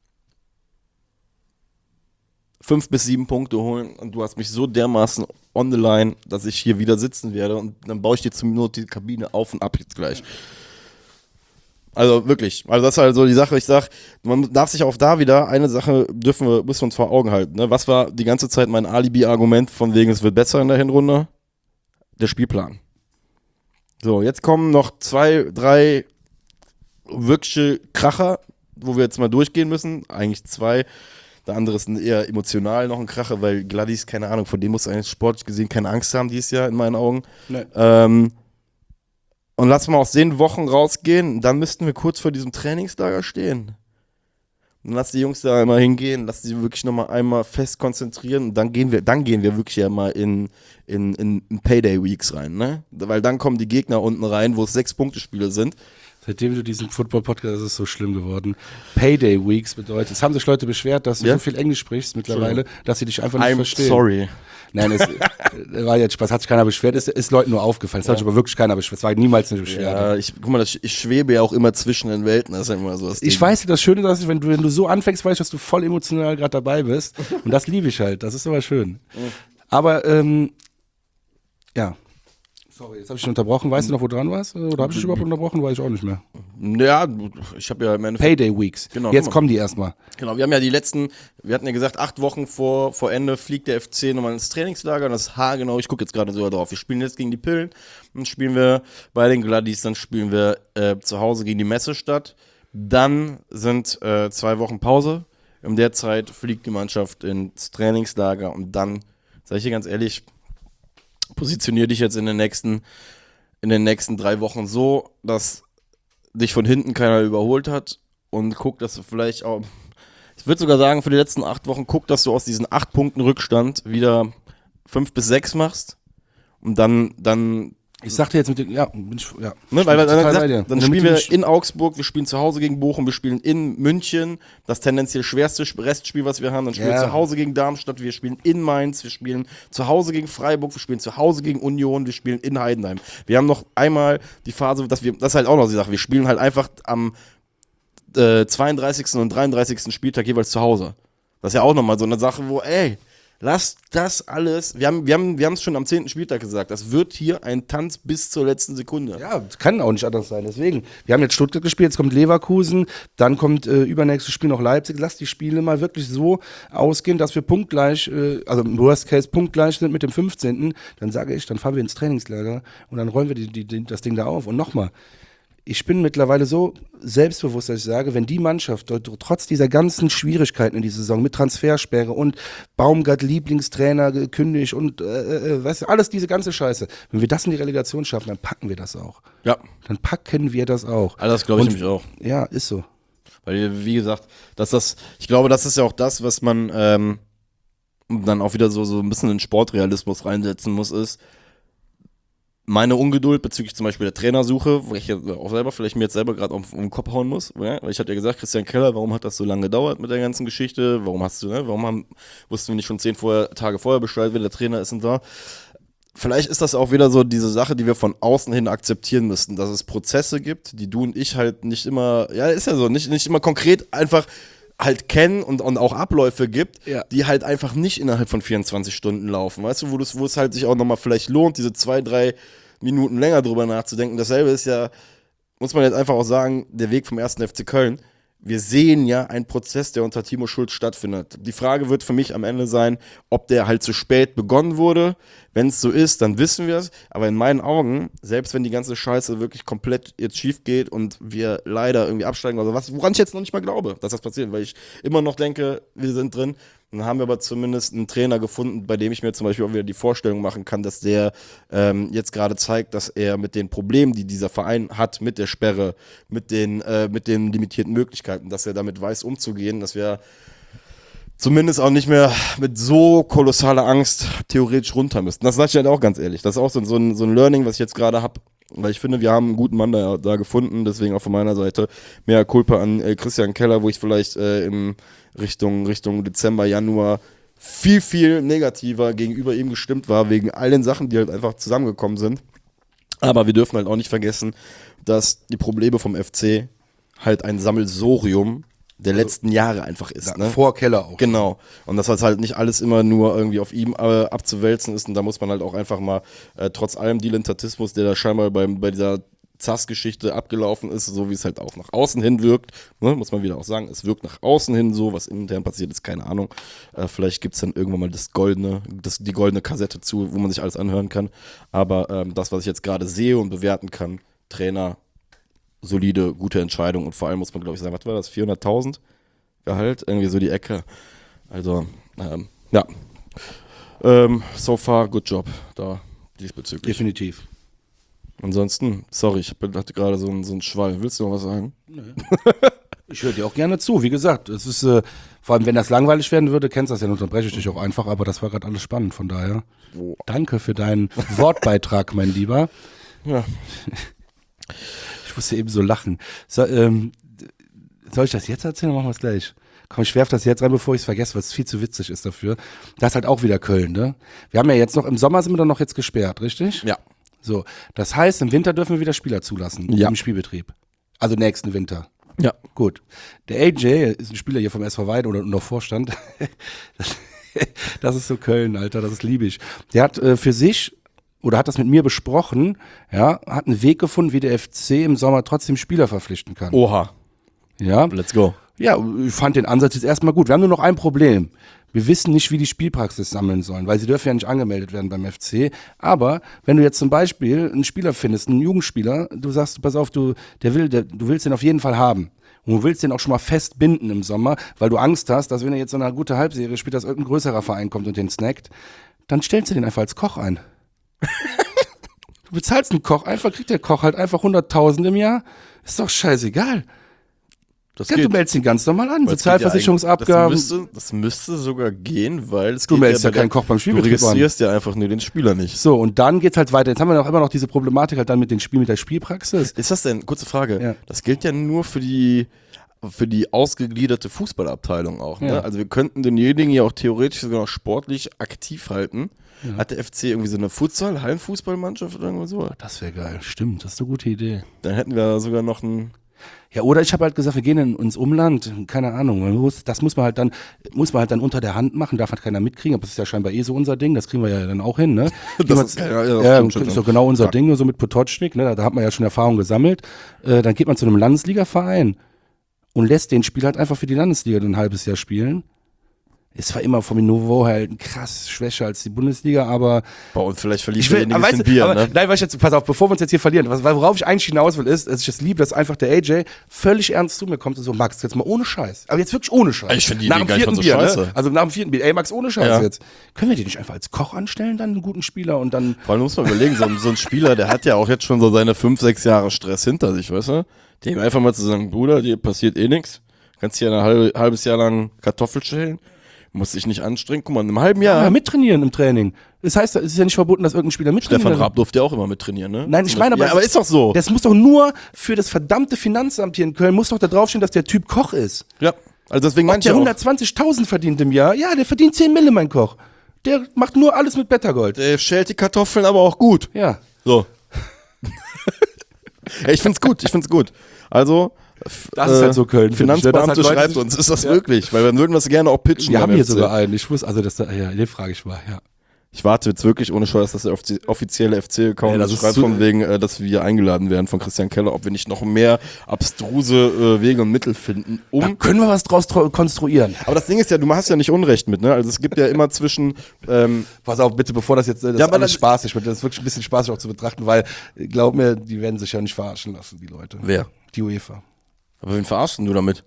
fünf bis sieben Punkte holen, und du hast mich so dermaßen on the line, dass ich hier wieder sitzen werde, und dann baue ich dir zum Not die Kabine auf und ab jetzt gleich. Also wirklich, also das ist halt so die Sache, ich sag, man darf sich auch da wieder, eine Sache dürfen wir, müssen wir uns vor Augen halten, ne? Was war die ganze Zeit mein Alibi-Argument von wegen, es wird besser in der Hinrunde? Der Spielplan. So, jetzt kommen noch zwei, drei wirkliche Kracher, wo wir jetzt mal durchgehen müssen, eigentlich zwei. Der andere ist ein eher emotional noch ein Kracher, weil Gladys, keine Ahnung, von dem muss eigentlich sportlich gesehen keine Angst haben dieses Jahr in meinen Augen. Nee. Ähm, und lass mal aus den Wochen rausgehen, dann müssten wir kurz vor diesem Trainingslager stehen. Dann lass die Jungs da einmal hingehen, lass die wirklich nochmal einmal fest konzentrieren, und dann gehen wir, dann gehen wir wirklich ja mal in, in, in, in Payday-Weeks rein, ne? Weil dann kommen die Gegner unten rein, wo es Sechs-Punkte-Spiele sind. Seitdem du diesen Football-Podcast, das ist so schlimm geworden. Payday Weeks bedeutet, es haben sich Leute beschwert, dass du Ja? so viel Englisch sprichst mittlerweile, dass sie dich einfach nicht I'm verstehen. sorry. Nein, es war jetzt Spaß, hat sich keiner beschwert, es ist Leuten nur aufgefallen, es hat sich aber wirklich keiner beschwert, es war niemals eine Beschwerde. Ja, ich, guck mal, das, ich schwebe ja auch immer zwischen den Welten, das ist ja immer so das Ich Ding. weiß, das Schöne ist, wenn du, wenn du so anfängst, weißt du, dass du voll emotional gerade dabei bist. Und das liebe ich halt. Das ist aber schön. Aber, ähm, ja. Sorry, jetzt habe ich dich unterbrochen. Weißt du noch, wo du dran warst? Oder habe ich dich überhaupt unterbrochen? Weiß ich auch nicht mehr. Ja, ich habe ja im Endeffekt. Payday Weeks. Genau, Jetzt guck mal. kommen die erstmal. Genau, wir haben ja die letzten, wir hatten ja gesagt, acht Wochen vor, vor Ende fliegt der F C nochmal ins Trainingslager, und das ist haargenau, ich gucke jetzt gerade sogar drauf. Wir spielen jetzt gegen die Pillen, dann spielen wir bei den Gladys, dann spielen wir äh, zu Hause gegen die Messestadt. Dann sind äh, zwei Wochen Pause. In der Zeit fliegt die Mannschaft ins Trainingslager, und dann, sag ich dir ganz ehrlich, positioniere dich jetzt in den nächsten, in den nächsten drei Wochen so, dass dich von hinten keiner überholt hat und guck, dass du vielleicht auch, ich würde sogar sagen, für die letzten acht Wochen, guck, dass du aus diesen acht Punkten Rückstand wieder fünf bis sechs machst und dann, dann Ich sagte jetzt mit dem, ja, bin ich, ja. Ne, weil, weil, total dann, bei dir. dann Und spielen damit wir in Augsburg, wir spielen zu Hause gegen Bochum, wir spielen in München, das tendenziell schwerste Sp- Restspiel, was wir haben. Dann spielen Ja. wir zu Hause gegen Darmstadt, wir spielen in Mainz, wir spielen zu Hause gegen Freiburg, wir spielen zu Hause gegen Union, wir spielen in Heidenheim. Wir haben noch einmal die Phase, dass wir, das ist halt auch noch die Sache, wir spielen halt einfach am äh, zweiunddreißigsten und dreiunddreißigsten Spieltag jeweils zu Hause. Das ist ja auch nochmal so eine Sache, wo, ey, lass das alles, wir haben wir haben, wir haben es schon am zehnten Spieltag gesagt, das wird hier ein Tanz bis zur letzten Sekunde. Ja, das kann auch nicht anders sein. Deswegen, wir haben jetzt Stuttgart gespielt, jetzt kommt Leverkusen, dann kommt äh, übernächstes Spiel noch Leipzig. Lass die Spiele mal wirklich so ausgehen, dass wir punktgleich, äh, also im Worst Case punktgleich sind mit dem fünfzehnten. Dann sage ich, dann fahren wir ins Trainingslager und dann rollen wir die, die, die, das Ding da auf. Und nochmal, ich bin mittlerweile so selbstbewusst, dass ich sage, wenn die Mannschaft dort, trotz dieser ganzen Schwierigkeiten in dieser Saison mit Transfersperre und Baumgart Lieblingstrainer gekündigt und äh, äh, weißt du, alles diese ganze Scheiße, wenn wir das in die Relegation schaffen, dann packen wir das auch. Ja, Dann packen wir das auch. also das glaube ich Und- nämlich auch. Ja, ist so. Weil, wie gesagt, dass das, ich glaube, das ist ja auch das, was man ähm, dann auch wieder so, so ein bisschen in Sportrealismus reinsetzen muss, ist meine Ungeduld bezüglich zum Beispiel der Trainersuche, wo ich ja auch selber vielleicht mir jetzt selber gerade um, um den Kopf hauen muss. Ja? Weil ich hatte ja gesagt, Christian Keller, warum hat das so lange gedauert mit der ganzen Geschichte? Warum hast du, ne? Warum haben, wussten wir nicht schon zehn vorher, Tage vorher Bescheid, wer der Trainer ist und da? Vielleicht ist das auch wieder so diese Sache, die wir von außen hin akzeptieren müssten, dass es Prozesse gibt, die du und ich halt nicht immer, ja, ist ja so, nicht, nicht immer konkret einfach halt kennen und, und auch Abläufe gibt, Ja. die halt einfach nicht innerhalb von vierundzwanzig Stunden laufen. Weißt du, wo es wo es halt sich auch nochmal vielleicht lohnt, diese zwei, drei Minuten länger drüber nachzudenken. Dasselbe ist ja, muss man jetzt einfach auch sagen, der Weg vom ersten F C Köln. Wir sehen ja einen Prozess, der unter Timo Schulz stattfindet. Die Frage wird für mich am Ende sein, ob der halt zu spät begonnen wurde. Wenn es so ist, dann wissen wir es. Aber in meinen Augen, selbst wenn die ganze Scheiße wirklich komplett jetzt schief geht und wir leider irgendwie absteigen oder was, woran ich jetzt noch nicht mal glaube, dass das passiert, weil ich immer noch denke, wir sind drin. Dann haben wir aber zumindest einen Trainer gefunden, bei dem ich mir zum Beispiel auch wieder die Vorstellung machen kann, dass der ähm, jetzt gerade zeigt, dass er mit den Problemen, die dieser Verein hat, mit der Sperre, mit den, äh, mit den limitierten Möglichkeiten, dass er damit weiß umzugehen, dass wir zumindest auch nicht mehr mit so kolossaler Angst theoretisch runter müssten. Das sage ich halt auch ganz ehrlich. Das ist auch so, so, ein, so ein Learning, was ich jetzt gerade habe. Weil ich finde, wir haben einen guten Mann da, da gefunden. Deswegen auch von meiner Seite mehr Culpa an äh, Christian Keller, wo ich vielleicht äh, im Richtung, Richtung Dezember, Januar viel, viel negativer gegenüber ihm gestimmt war, wegen all den Sachen, die halt einfach zusammengekommen sind. Aber wir dürfen halt auch nicht vergessen, dass die Probleme vom F C halt ein Sammelsurium der letzten Jahre einfach ist. Ja, Ne? vor Keller auch. Genau. Und dass das halt nicht alles immer nur irgendwie auf ihm äh, abzuwälzen ist. Und da muss man halt auch einfach mal, äh, trotz allem Dilettantismus, der da scheinbar beim, bei dieser Z A S-Geschichte abgelaufen ist, so wie es halt auch nach außen hin wirkt, ne? Muss man wieder auch sagen, es wirkt nach außen hin so, was intern passiert ist, keine Ahnung. Äh, vielleicht gibt es dann irgendwann mal das goldene, das, die goldene Kassette zu, wo man sich alles anhören kann. Aber ähm, das, was ich jetzt gerade sehe und bewerten kann, Trainer, solide, gute Entscheidung und vor allem muss man, glaube ich, sagen, was war das, vierhunderttausend Gehalt? Irgendwie so die Ecke. Also, ähm, ja. Ähm, so far, good job da diesbezüglich. Definitiv. Ansonsten, sorry, ich hatte gerade so einen, so einen Schwall. Willst du noch was sagen? Ich höre dir auch gerne zu. Wie gesagt, es ist, äh, vor allem wenn das langweilig werden würde, kennst du das ja, dann unterbreche ich dich auch einfach, aber das war gerade alles spannend, von daher. Boah. Danke für deinen Wortbeitrag, mein Lieber. Ja. Ich musste eben so lachen. So, ähm, soll ich das jetzt erzählen oder machen wir es gleich? Komm, ich werf das jetzt rein, bevor ich es vergesse, weil es viel zu witzig ist dafür. Das ist halt auch wieder Köln, ne? Wir haben ja jetzt noch, im Sommer sind wir doch noch jetzt gesperrt, richtig? Ja. So, das heißt, im Winter dürfen wir wieder Spieler zulassen Ja. im Spielbetrieb. Also nächsten Winter. Ja. Gut. Der A J ist ein Spieler hier vom S V Weide oder noch Vorstand. Das, das ist so Köln, Alter, das ist lieb ich. Der hat äh, für sich oder hat das mit mir besprochen, ja, hat einen Weg gefunden, wie der F C im Sommer trotzdem Spieler verpflichten kann. Oha. Ja, Let's go. ja, ich fand den Ansatz jetzt erstmal gut. Wir haben nur noch ein Problem. Wir wissen nicht, wie die Spielpraxis sammeln sollen, weil sie dürfen ja nicht angemeldet werden beim F C. Aber wenn du jetzt zum Beispiel einen Spieler findest, einen Jugendspieler, du sagst, pass auf, du, der will, der, du willst den auf jeden Fall haben. Und du willst den auch schon mal fest binden im Sommer, weil du Angst hast, dass wenn er jetzt so eine gute Halbserie spielt, dass irgendein größerer Verein kommt und den snackt, dann stellst du den einfach als Koch ein. Du bezahlst einen Koch, einfach kriegt der Koch halt einfach hunderttausend im Jahr. Ist doch scheißegal. Das Ja, geht. du meldest ihn ganz normal an. Weil es geht ja Sozialversicherungsabgaben. eigentlich- Das müsste, das müsste sogar gehen, weil es Du geht meldest ja bei der- keinen Koch beim Du Spielbetrieb an. registrierst ja einfach nur den Spieler nicht. So, und dann geht's halt weiter. Jetzt haben wir noch immer noch diese Problematik halt dann mit, den Spiel, mit der Spielpraxis. Ist das denn, kurze Frage, Ja. das gilt ja nur für die, für die ausgegliederte Fußballabteilung auch. Ne? Ja. Also wir könnten denjenigen ja auch theoretisch sogar noch sportlich aktiv halten. Hat der F C irgendwie so eine Futsal, Hallenfußballmannschaft oder irgendwas so? Das wäre geil. Stimmt, das ist eine gute Idee. Dann hätten wir sogar noch einen. Ja, oder ich habe halt gesagt, wir gehen in, ins Umland, keine Ahnung, man muss, das muss man halt dann, muss man halt dann unter der Hand machen, darf halt keiner mitkriegen, aber das ist ja scheinbar eh so unser Ding, das kriegen wir ja dann auch hin, ne? Das Gehen ist wir- geil, ja, ja, stimmt, das ist stimmt. doch genau unser Ja. Ding, so mit Potocznik, ne? Da, da hat man ja schon Erfahrung gesammelt. Äh, dann geht man zu einem Landesligaverein und lässt den Spieler halt einfach für die Landesliga ein halbes Jahr spielen. Es war immer vom Niveau halt krass schwächer als die Bundesliga, aber Boah, und vielleicht verliert ich will, derjenige aber ein weißt bisschen du, Bier, aber, ne? nein, weißt du, jetzt, pass auf, bevor wir uns jetzt hier verlieren, was, worauf ich eigentlich hinaus will, ist, dass ich es liebe, dass einfach der A J völlig ernst zu mir kommt und so, Max, jetzt mal ohne Scheiß, aber jetzt wirklich ohne Scheiß. Ich finde die nach Idee dem gar nicht vierten mal so Bier, scheiße. ne? Also nach dem vierten Bier, ey Max, ohne Scheiß Ja. jetzt. Können wir den nicht einfach als Koch anstellen, dann einen guten Spieler und dann, Vor allem muss man überlegen, so, ein- so ein Spieler, der hat ja auch jetzt schon so seine fünf, sechs Jahre Stress hinter sich, weißt du? Dem einfach mal zu sagen, Bruder, dir passiert eh nichts. Kannst hier ein halbe, halbes Jahr lang Kartoffel schälen. Muss dich nicht anstrengen. Guck mal, in einem halben Jahr. ja, mittrainieren im Training. Das heißt, es ist ja nicht verboten, dass irgendein Spieler mittrainiert. Stefan Raab durfte ja auch immer mittrainieren, ne? Nein, ich meine aber, ja, aber ist doch so. Das muss doch nur für das verdammte Finanzamt hier in Köln, muss doch da draufstehen, dass der Typ Koch ist. Ja, also deswegen Ob meinte der ich auch, hundertzwanzigtausend verdient im Jahr, ja, der verdient zehn Mille, mein Koch. Der macht nur alles mit Bettergold. der schält die Kartoffeln aber auch gut. Ja. So. Ja, ich find's gut, ich find's gut. Also, f- Das ist halt so Köln, finde ich, ne? Finanzbeamte Das hat Leute schreibt sich- uns, ist das Ja. wirklich? Weil dann würden wir es gerne auch pitchen. Wir beim haben hier F C. sogar einen. Ich wusste, also das, ja, den frage ich mal, ja. Ich warte jetzt wirklich ohne Scheiß, dass der offizie- offizielle F C-Account Ja, das das ist schreibt zu- von wegen, äh, dass wir eingeladen werden von Christian Keller, ob wir nicht noch mehr abstruse äh, Wege und Mittel finden, Da um. können wir was draus tro- konstruieren. Aber das Ding ist ja, du hast ja nicht Unrecht mit, ne? Also es gibt ja immer zwischen. Ähm, Pass auf, bitte, bevor das jetzt, äh, das Ja, ist aber alles das- spaßig wird, das ist wirklich ein bisschen spaßig auch zu betrachten, weil, äh, glaub mir, die werden sich ja nicht verarschen lassen, die Leute. Wer? Die UEFA. Aber wen verarschst denn du damit?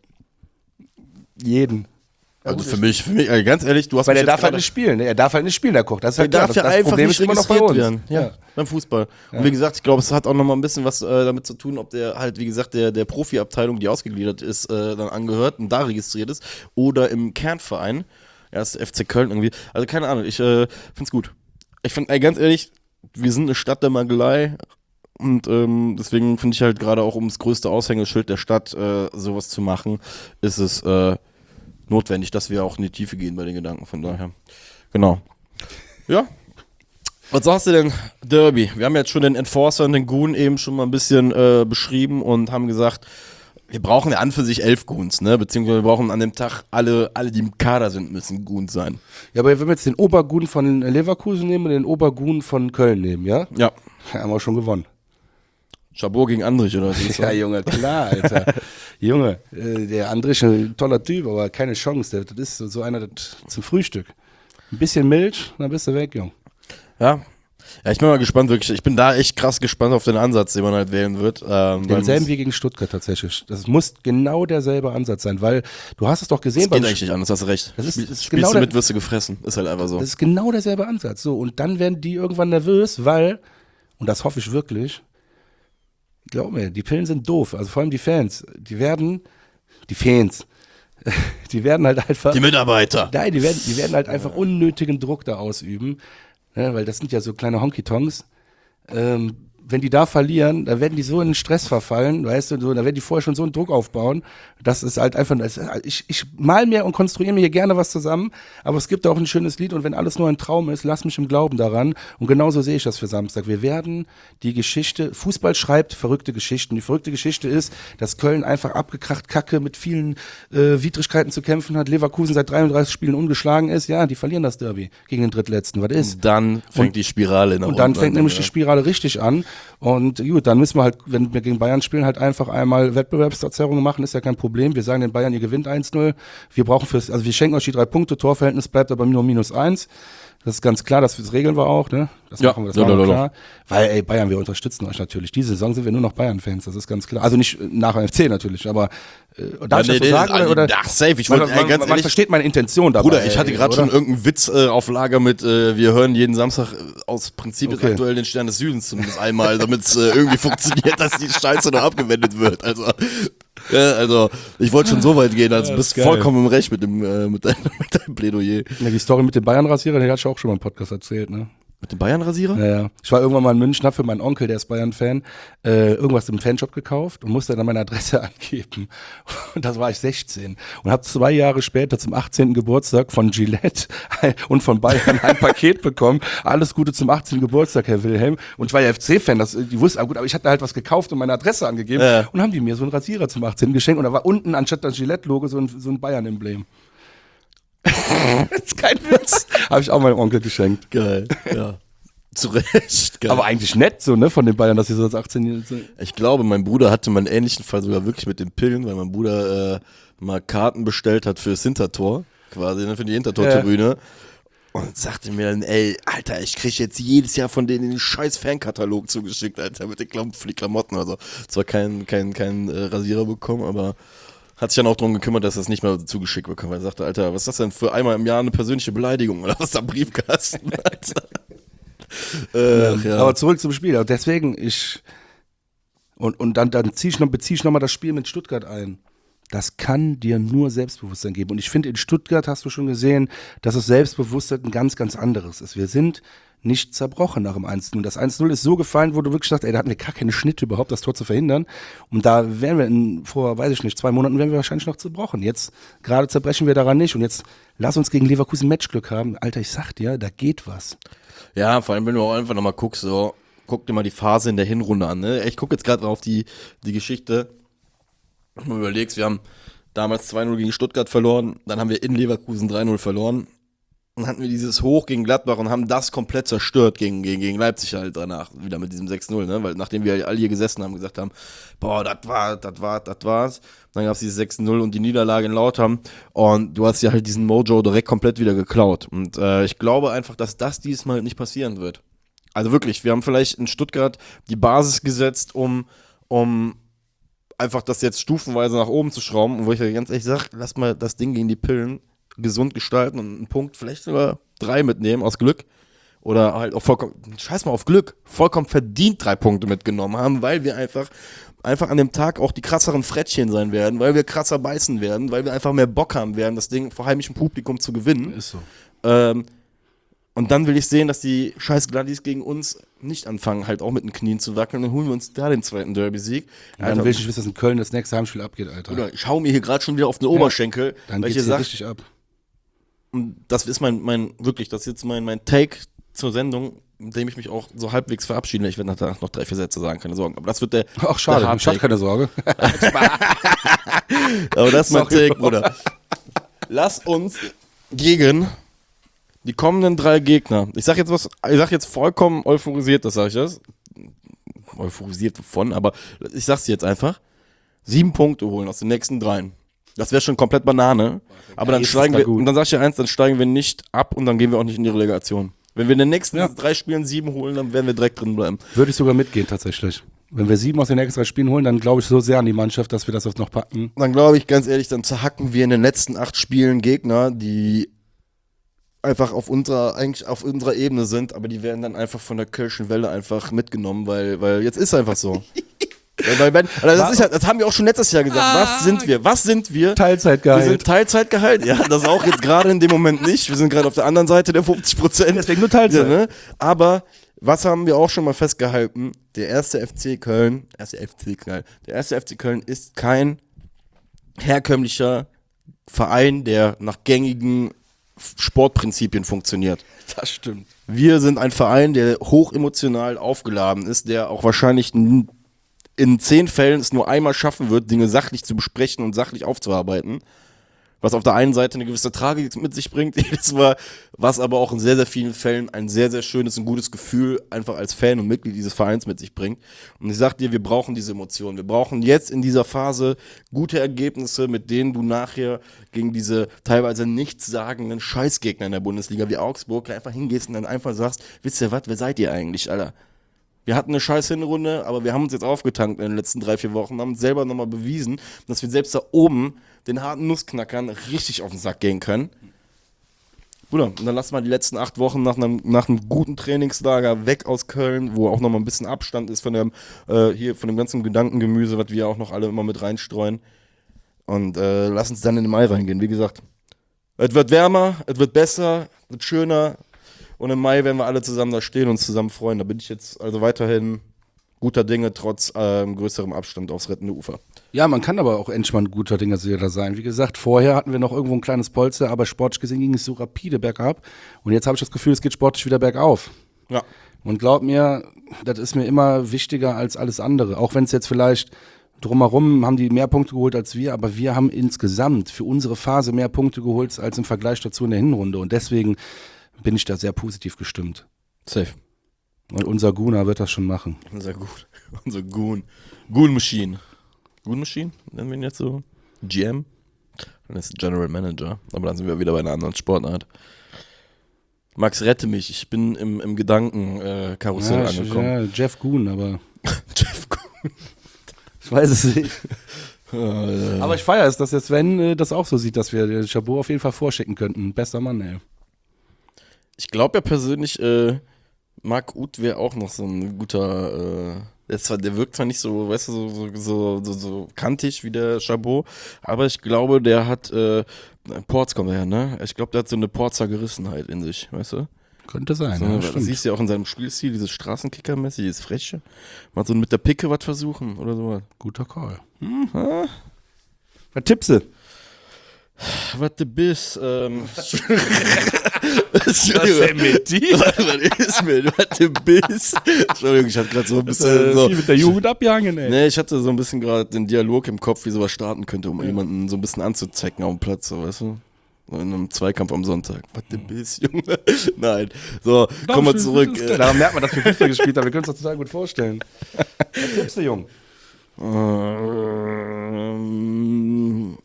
Jeden. Also für mich, für mich, äh, ganz ehrlich, du hast Weil mich er jetzt darf halt gerade- nicht spielen, ne? Er darf halt nicht spielen, der Koch. Das ist Der halt klar. darf Das, ja das einfach Problem nicht ist immer noch bei registriert uns. werden. Ja, beim Fußball. Und wie gesagt, ich glaube, es hat auch noch mal ein bisschen was äh, damit zu tun, ob der halt, wie gesagt, der, der Profi-Abteilung, die ausgegliedert ist, äh, dann angehört und da registriert ist oder im Kernverein. Ja, das ist F C Köln irgendwie. Also keine Ahnung, ich äh, find's gut. Ich finde, ganz ehrlich, wir sind eine Stadt der Magelei. Und ähm, deswegen finde ich halt gerade auch, um das größte Aushängeschild der Stadt äh, sowas zu machen, ist es äh, notwendig, dass wir auch in die Tiefe gehen bei den Gedanken. Von daher. Genau. Ja. Was sagst du denn, Derby? Wir haben jetzt schon den Enforcer und den Goon eben schon mal ein bisschen äh, beschrieben und haben gesagt, wir brauchen ja an für sich elf Goons, ne? Beziehungsweise wir brauchen an dem Tag alle, alle die im Kader sind, müssen Goons sein. Ja, aber wenn wir jetzt den Obergun von Leverkusen nehmen und den Obergun von Köln nehmen, ja? Ja. Ja, haben wir schon gewonnen. Chabot gegen Andrich, oder was? Ja, Junge, klar, Alter. Junge, äh, der Andrich ist ein toller Typ, aber keine Chance. Der, das ist so, so einer das, zum Frühstück. Ein bisschen Milch, dann bist du weg, Junge. Ja. Ja, ich bin mal gespannt, wirklich. Ich bin da echt krass gespannt auf den Ansatz, den man halt wählen wird. Ähm, weil Denselben es- wie gegen Stuttgart tatsächlich. Das muss genau derselbe Ansatz sein, weil du hast es doch gesehen. Das geht beim eigentlich nicht anders, hast du recht. Das ist- Spiel, das ist spielst genau du der- mit, wirst du gefressen. Ist halt einfach so. Das ist genau derselbe Ansatz. So, und dann werden die irgendwann nervös, weil, und das hoffe ich wirklich, glaub mir, die Pillen sind doof. Also vor allem die Fans. Die werden, die Fans, die werden halt einfach. Die Mitarbeiter. Nein, die werden, die werden halt einfach unnötigen Druck da ausüben. Ne, weil das sind ja so kleine Honky-Tonks. Ähm, wenn die da verlieren, dann werden die so in den Stress verfallen, weißt du, so, da werden die vorher schon so einen Druck aufbauen. Das ist halt einfach, das, ich, ich mal mir und konstruiere mir hier gerne was zusammen, aber es gibt auch ein schönes Lied und wenn alles nur ein Traum ist, lass mich im Glauben daran. Und genauso sehe ich das für Samstag. Wir werden die Geschichte, Fußball schreibt verrückte Geschichten. Die verrückte Geschichte ist, dass Köln einfach abgekracht Kacke mit vielen äh, Widrigkeiten zu kämpfen hat, Leverkusen seit dreiunddreißig Spielen ungeschlagen ist, ja, die verlieren das Derby gegen den Drittletzten. Was ist? Dann fängt Und- die Spirale nach Und dann unten fängt an, nämlich ja. die Spirale richtig an. Und gut, dann müssen wir halt, wenn wir gegen Bayern spielen, halt einfach einmal Wettbewerbsverzerrungen machen, ist ja kein Problem. Wir sagen den Bayern, ihr gewinnt eins null. Wir brauchen fürs, also wir schenken euch die drei Punkte, Torverhältnis bleibt aber nur minus eins. Das ist ganz klar, das regeln wir auch, ne? Das Ja, machen wir, das ja, machen wir ja, ja. klar. Weil, ey, Bayern, wir unterstützen euch natürlich. Diese Saison sind wir nur noch Bayern-Fans, das ist ganz klar. Also nicht nach F C natürlich, aber äh, darf Ja, ich nee, das so nee, sagen? Oder, oder? ach, safe. Ich man, wollte, ey, man, ganz man ehrlich, versteht meine Intention dabei. Bruder, ich hatte ey, gerade oder? schon irgendeinen Witz äh, auf Lager mit, äh, wir hören jeden Samstag äh, aus Prinzip jetzt Okay. aktuell den Stern des Südens zumindest einmal, damit es äh, irgendwie funktioniert, dass die Scheiße noch abgewendet wird. Also, Ja, also, ich wollte schon so weit gehen, also Ja, bist ist geil. vollkommen im Recht mit dem, äh, mit, deinem, mit deinem Plädoyer. Ja, die Story mit dem Bayern-Rasierer, die hatte ich auch schon mal im Podcast erzählt, ne? Mit dem Bayern-Rasierer? Ja, ja. Ich war irgendwann mal in München, hab für meinen Onkel, der ist Bayern-Fan, äh, irgendwas im Fanshop gekauft und musste dann meine Adresse angeben. Und das war ich sechzehn. Und habe zwei Jahre später zum achtzehnten Geburtstag von Gillette und von Bayern ein Paket bekommen. Alles Gute zum achtzehnten Geburtstag, Herr Wilhelm. Und ich war ja F C-Fan, das, die wussten, ah, gut, aber ich hatte halt was gekauft und meine Adresse angegeben. Ja. Und haben die mir so einen Rasierer zum achtzehnten geschenkt. Und da war unten anstatt das Gillette-Logo so ein, so ein Bayern-Emblem. Das ist kein Witz. Habe ich auch meinem Onkel geschenkt. Geil, ja. Zu Recht, geil. Aber eigentlich nett so, ne, von den Bayern, dass sie so als achtzehn sind. Ich glaube, mein Bruder hatte mal einen ähnlichen Fall sogar wirklich mit den Pillen, weil mein Bruder äh, mal Karten bestellt hat fürs Hintertor, quasi, ne, für die Hintertortribüne. Und sagte mir dann, ey, Alter, ich krieg jetzt jedes Jahr von denen den scheiß Fankatalog zugeschickt, Alter, mit den Klam für die Klamotten. Also zwar kein, kein, kein äh, Rasierer bekommen, aber hat sich dann auch darum gekümmert, dass er es nicht mehr zugeschickt bekommt. Er sagte, Alter, was ist das denn für einmal im Jahr eine persönliche Beleidigung oder was ist da im Briefkasten, Alter? äh, ja. Aber zurück zum Spiel. Also deswegen, ich. Und, und dann, dann zieh ich noch, beziehe ich nochmal das Spiel mit Stuttgart ein. Das kann dir nur Selbstbewusstsein geben. Und ich finde, in Stuttgart hast du schon gesehen, dass das Selbstbewusstsein ein ganz, ganz anderes ist. Wir sind nicht zerbrochen nach dem eins null. Das eins null ist so gefallen, wo du wirklich sagst, ey, da hatten wir gar keine Schnitte überhaupt, das Tor zu verhindern. Und da wären wir in, vor, weiß ich nicht, zwei Monaten wären wir wahrscheinlich noch zerbrochen. Jetzt, gerade zerbrechen wir daran nicht. Und jetzt lass uns gegen Leverkusen Matchglück haben. Alter, ich sag dir, da geht was. Ja, vor allem, wenn du auch einfach nochmal guckst, so, guck dir mal die Phase in der Hinrunde an, ne? Ich gucke jetzt gerade auf die, die Geschichte. Wenn du überlegst, wir haben damals zwei null gegen Stuttgart verloren, dann haben wir in Leverkusen drei null verloren. Dann hatten wir dieses Hoch gegen Gladbach und haben das komplett zerstört gegen, gegen, gegen Leipzig halt danach, wieder mit diesem sechs null, ne? Weil nachdem wir alle hier gesessen haben, gesagt haben, boah, das war, das war, das war's. Dann gab es dieses sechs null und die Niederlage in Lautern und du hast ja halt diesen Mojo direkt komplett wieder geklaut. Und äh, ich glaube einfach, dass das diesmal nicht passieren wird. Also wirklich, wir haben vielleicht in Stuttgart die Basis gesetzt, um, um einfach das jetzt stufenweise nach oben zu schrauben. Und wo ich ja ganz ehrlich sage, lass mal das Ding gegen die Pillen gesund gestalten und einen Punkt, vielleicht sogar drei mitnehmen aus Glück. Oder halt auch vollkommen, scheiß mal auf Glück, vollkommen verdient drei Punkte mitgenommen haben, weil wir einfach, einfach an dem Tag auch die krasseren Frettchen sein werden, weil wir krasser beißen werden, weil wir einfach mehr Bock haben werden, das Ding vor heimischem Publikum zu gewinnen. Ist so. Ähm, und dann will ich sehen, dass die scheiß Gladdies gegen uns nicht anfangen, halt auch mit den Knien zu wackeln. Dann holen wir uns da den zweiten Derby-Sieg. Ja, dann will ich nicht wissen, dass in Köln das nächste Heimspiel abgeht, Alter. Oder ich hau mir hier gerade schon wieder auf den Oberschenkel. Dann weil ich geht's hier hier sag, richtig ab. und das ist mein, mein, wirklich, das ist jetzt mein, mein Take zur Sendung, mit dem ich mich auch so halbwegs verabschiede. Ich werde nachher noch drei, vier Sätze sagen, keine Sorgen. Aber das wird der. Ach, schade, der ich hatte Hard-Take. keine Sorge. Aber das ist mein Sorry, Take, Bruder. Lass uns gegen die kommenden drei Gegner. Ich sag jetzt was, ich sag jetzt vollkommen euphorisiert, das sag ich das. Euphorisiert wovon, aber ich sag's dir jetzt einfach. Sieben Punkte holen aus den nächsten dreien. Das wäre schon komplett Banane. Aber dann jetzt steigen ist wir, gut. und dann sag ich dir eins, dann steigen wir nicht ab und dann gehen wir auch nicht in die Relegation. Wenn wir in den nächsten Ja. drei Spielen sieben holen, dann werden wir direkt drin bleiben. Würde ich sogar mitgehen, tatsächlich. Wenn wir sieben aus den nächsten drei Spielen holen, dann glaube ich so sehr an die Mannschaft, dass wir das jetzt noch packen. Dann glaube ich, ganz ehrlich, dann zerhacken wir in den letzten acht Spielen Gegner, die einfach auf unserer, eigentlich auf unserer Ebene sind, aber die werden dann einfach von der Kölschen Welle einfach mitgenommen, weil, weil jetzt ist einfach so. weil, weil, wenn, also das, ist ja, das haben wir auch schon letztes Jahr gesagt. Was sind wir? Was sind wir? Teilzeitgehalt. Wir sind Teilzeitgehalt. Ja, das auch jetzt gerade in dem Moment nicht. Wir sind gerade auf der anderen Seite der fünfzig Prozent. Deswegen nur Teilzeit. Ja, ne? Aber was haben wir auch schon mal festgehalten? Der erste F C Köln, erste F C Köln, der erste F C Köln ist kein herkömmlicher Verein, der nach gängigen Sportprinzipien funktioniert. Das stimmt. Wir sind ein Verein, der hochemotional aufgeladen ist, der auch wahrscheinlich n- in zehn Fällen es nur einmal schaffen wird, Dinge sachlich zu besprechen und sachlich aufzuarbeiten. Was auf der einen Seite eine gewisse Tragik mit sich bringt, jedes Mal, was aber auch in sehr, sehr vielen Fällen ein sehr, sehr schönes und gutes Gefühl einfach als Fan und Mitglied dieses Vereins mit sich bringt. Und ich sag dir, wir brauchen diese Emotionen. Wir brauchen jetzt in dieser Phase gute Ergebnisse, mit denen du nachher gegen diese teilweise nichtssagenden Scheißgegner in der Bundesliga wie Augsburg einfach hingehst und dann einfach sagst, wisst ihr was, wer seid ihr eigentlich, Alter? Wir hatten eine scheiß Hinrunde, aber wir haben uns jetzt aufgetankt in den letzten drei, vier Wochen, haben uns selber nochmal bewiesen, dass wir selbst da oben den harten Nussknackern richtig auf den Sack gehen können. Bruder, und dann lass mal die letzten acht Wochen nach einem, nach einem guten Trainingslager weg aus Köln, wo auch nochmal ein bisschen Abstand ist von dem, äh, hier, von dem ganzen Gedankengemüse, was wir auch noch alle immer mit reinstreuen. Und äh, lass uns dann in den Mai reingehen. Wie gesagt, es wird wärmer, es wird besser, es wird schöner. Und im Mai werden wir alle zusammen da stehen und uns zusammen freuen. Da bin ich jetzt also weiterhin guter Dinge, trotz ähm, größerem Abstand aufs rettende Ufer. Ja, man kann aber auch entspannt guter Dinge da sein. Wie gesagt, vorher hatten wir noch irgendwo ein kleines Polster, aber sportlich gesehen ging es so rapide bergab. Und jetzt habe ich das Gefühl, es geht sportlich wieder bergauf. Ja. Und glaub mir, das ist mir immer wichtiger als alles andere. Auch wenn es jetzt vielleicht drumherum haben die mehr Punkte geholt als wir, aber wir haben insgesamt für unsere Phase mehr Punkte geholt als im Vergleich dazu in der Hinrunde. Und deswegen bin ich da sehr positiv gestimmt. Safe. Und unser Guna wird das schon machen. Unser gut, unser Goon. Goon Machine. Goon Machine? Nennen wir ihn jetzt so? G M? Dann ist General Manager. Aber dann sind wir wieder bei einer anderen Sportart. Max, rette mich. Ich bin im, im Gedankenkarussell Ja, angekommen. ja, Jeff Goon, aber Jeff Goon. ich weiß es nicht. Aber ich feiere es, dass der Sven äh, das auch so sieht, dass wir den Chabot auf jeden Fall vorschicken könnten. Bester Mann, ey. Ich glaube ja persönlich, äh, Marc Uth wäre auch noch so ein guter, äh, der, ist zwar, der wirkt zwar nicht so, weißt du, so, so, so, so, so kantig wie der Chabot, aber ich glaube, der hat, äh, Porz kommt her, ne? Ich glaube, der hat so eine Porzer Gerissenheit in sich, weißt du? Könnte sein, So, ja, das stimmt. siehst du ja auch in seinem Spielstil, dieses Straßenkicker-mäßig, dieses Freche. Mal so mit der Picke was versuchen oder so. Guter Call. Hm, Was tippst du? was du bist, ähm. Was denn mit dir? Was ist mit, was du bist? Entschuldigung, ich hatte gerade so ein bisschen Äh, so. viel mit der Jugend abgehangen, ey. Nee, ich hatte so ein bisschen gerade den Dialog im Kopf, wie sowas starten könnte, um jemanden so ein bisschen anzuzecken auf dem Platz, so, weißt du? So in einem Zweikampf am Sonntag. Was du bist, Junge. Nein. So, kommen wir zurück. Äh, Daran merkt man, dass wir Fußball gespielt haben. Wir können uns das total gut vorstellen. Was tippst du, Jung? ähm,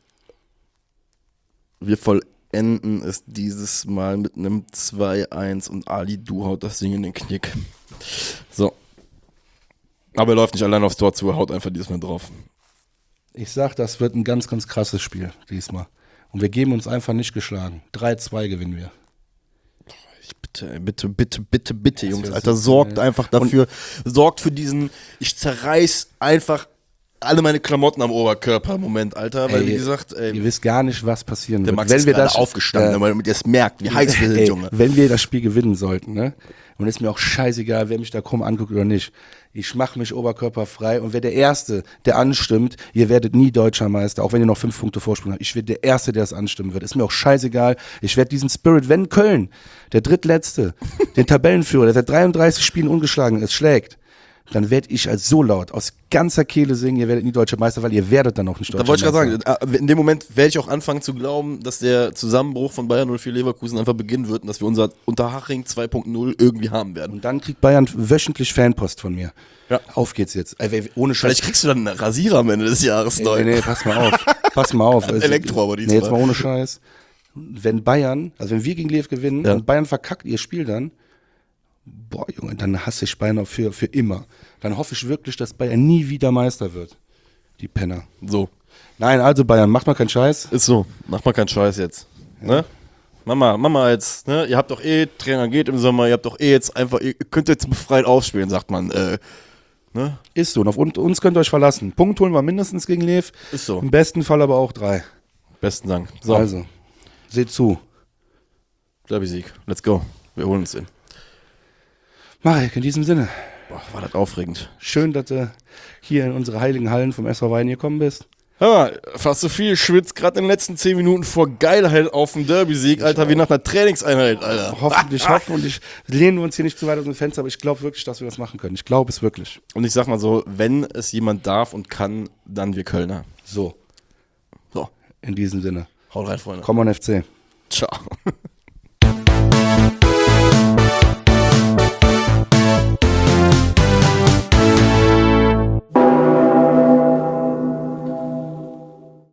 wir vollenden es dieses Mal mit einem zwei eins und Ali Du haut das Ding in den Knick. So. Aber er läuft nicht allein aufs Tor zu, er haut einfach diesmal drauf. Ich sag, das wird ein ganz, ganz krasses Spiel diesmal. Und wir geben uns einfach nicht geschlagen. drei zwei gewinnen wir. Ich bitte, ey, bitte, bitte, bitte, bitte, Jungs, wäre Alter, so sorgt geil. einfach dafür, sorgt für diesen, ich zerreiß einfach alle meine Klamotten am Oberkörper im Moment, Alter, weil Ey, wie gesagt, ey, Ihr wisst gar nicht, was passieren der wird. Max wenn ist wir gerade das, aufgestanden, äh, damit ihr es merkt, wie heiß wir sind, ey, Junge. wenn wir das Spiel gewinnen sollten, ne? Und ist mir auch scheißegal, wer mich da krumm anguckt oder nicht. Ich mache mich oberkörperfrei und wer der Erste, der anstimmt, ihr werdet nie Deutscher Meister, auch wenn ihr noch fünf Punkte Vorsprung habt. Ich werde der Erste, der es anstimmen wird. Ist mir auch scheißegal. Ich werde diesen Spirit, wenn Köln, der Drittletzte, den Tabellenführer, der seit dreiunddreißig Spielen ungeschlagen ist, schlägt, dann werde ich als so laut aus ganzer Kehle singen, ihr werdet nie Deutscher Meister, weil ihr werdet dann auch nicht Deutscher Da wollte ich Meister. gerade sagen, äh, in dem Moment werde ich auch anfangen zu glauben, dass der Zusammenbruch von Bayern null vier Leverkusen einfach beginnen wird und dass wir unser Unterhaching zwei Punkt null irgendwie haben werden. Und dann kriegt Bayern wöchentlich Fanpost von mir. Ja. Auf geht's jetzt. Ey, ohne Scheiß. Vielleicht kriegst du dann einen Rasierer am Ende des Jahres neu. Nee, nee, pass mal auf. Pass mal auf. Also, Elektro aber diesmal. Nee, jetzt mal ohne Scheiß. Wenn Bayern, also wenn wir gegen Lev gewinnen Ja. und Bayern verkackt ihr Spiel dann, boah, Junge, dann hasse ich Bayern auch für, für immer. Dann hoffe ich wirklich, dass Bayern nie wieder Meister wird. Die Penner. So, Nein, also Bayern, macht mal keinen Scheiß. ist so. Mach mal keinen Scheiß jetzt. Ne? Mama, Mama jetzt, ne? Ihr habt doch eh, Trainer geht im Sommer, ihr habt doch eh jetzt einfach, ihr könnt jetzt befreit aufspielen, sagt man. Äh, ne? Ist so. Und auf un- uns könnt ihr euch verlassen. Punkt holen wir mindestens gegen Lev. Ist so. Im besten Fall aber auch drei. Besten Dank. So, Also, seht zu. Derby-Sieg. Let's go. Wir holen uns den. Marek, in diesem Sinne. Boah, war das aufregend. Schön, dass du hier in unsere heiligen Hallen vom S V Wein gekommen bist. Hör mal, fast so viel schwitzt gerade in den letzten zehn Minuten vor Geilheit auf den Derby-Sieg, Alter, wie nach einer Trainingseinheit, Alter. Hoffentlich, hoffentlich lehnen wir uns hier nicht zu weit aus dem Fenster, aber ich glaube wirklich, dass wir das machen können. Ich glaube es wirklich. Und ich sag mal so, wenn es jemand darf und kann, dann wir Kölner. So, So, in diesem Sinne. haut rein, Freunde. Komm on F C. Ciao.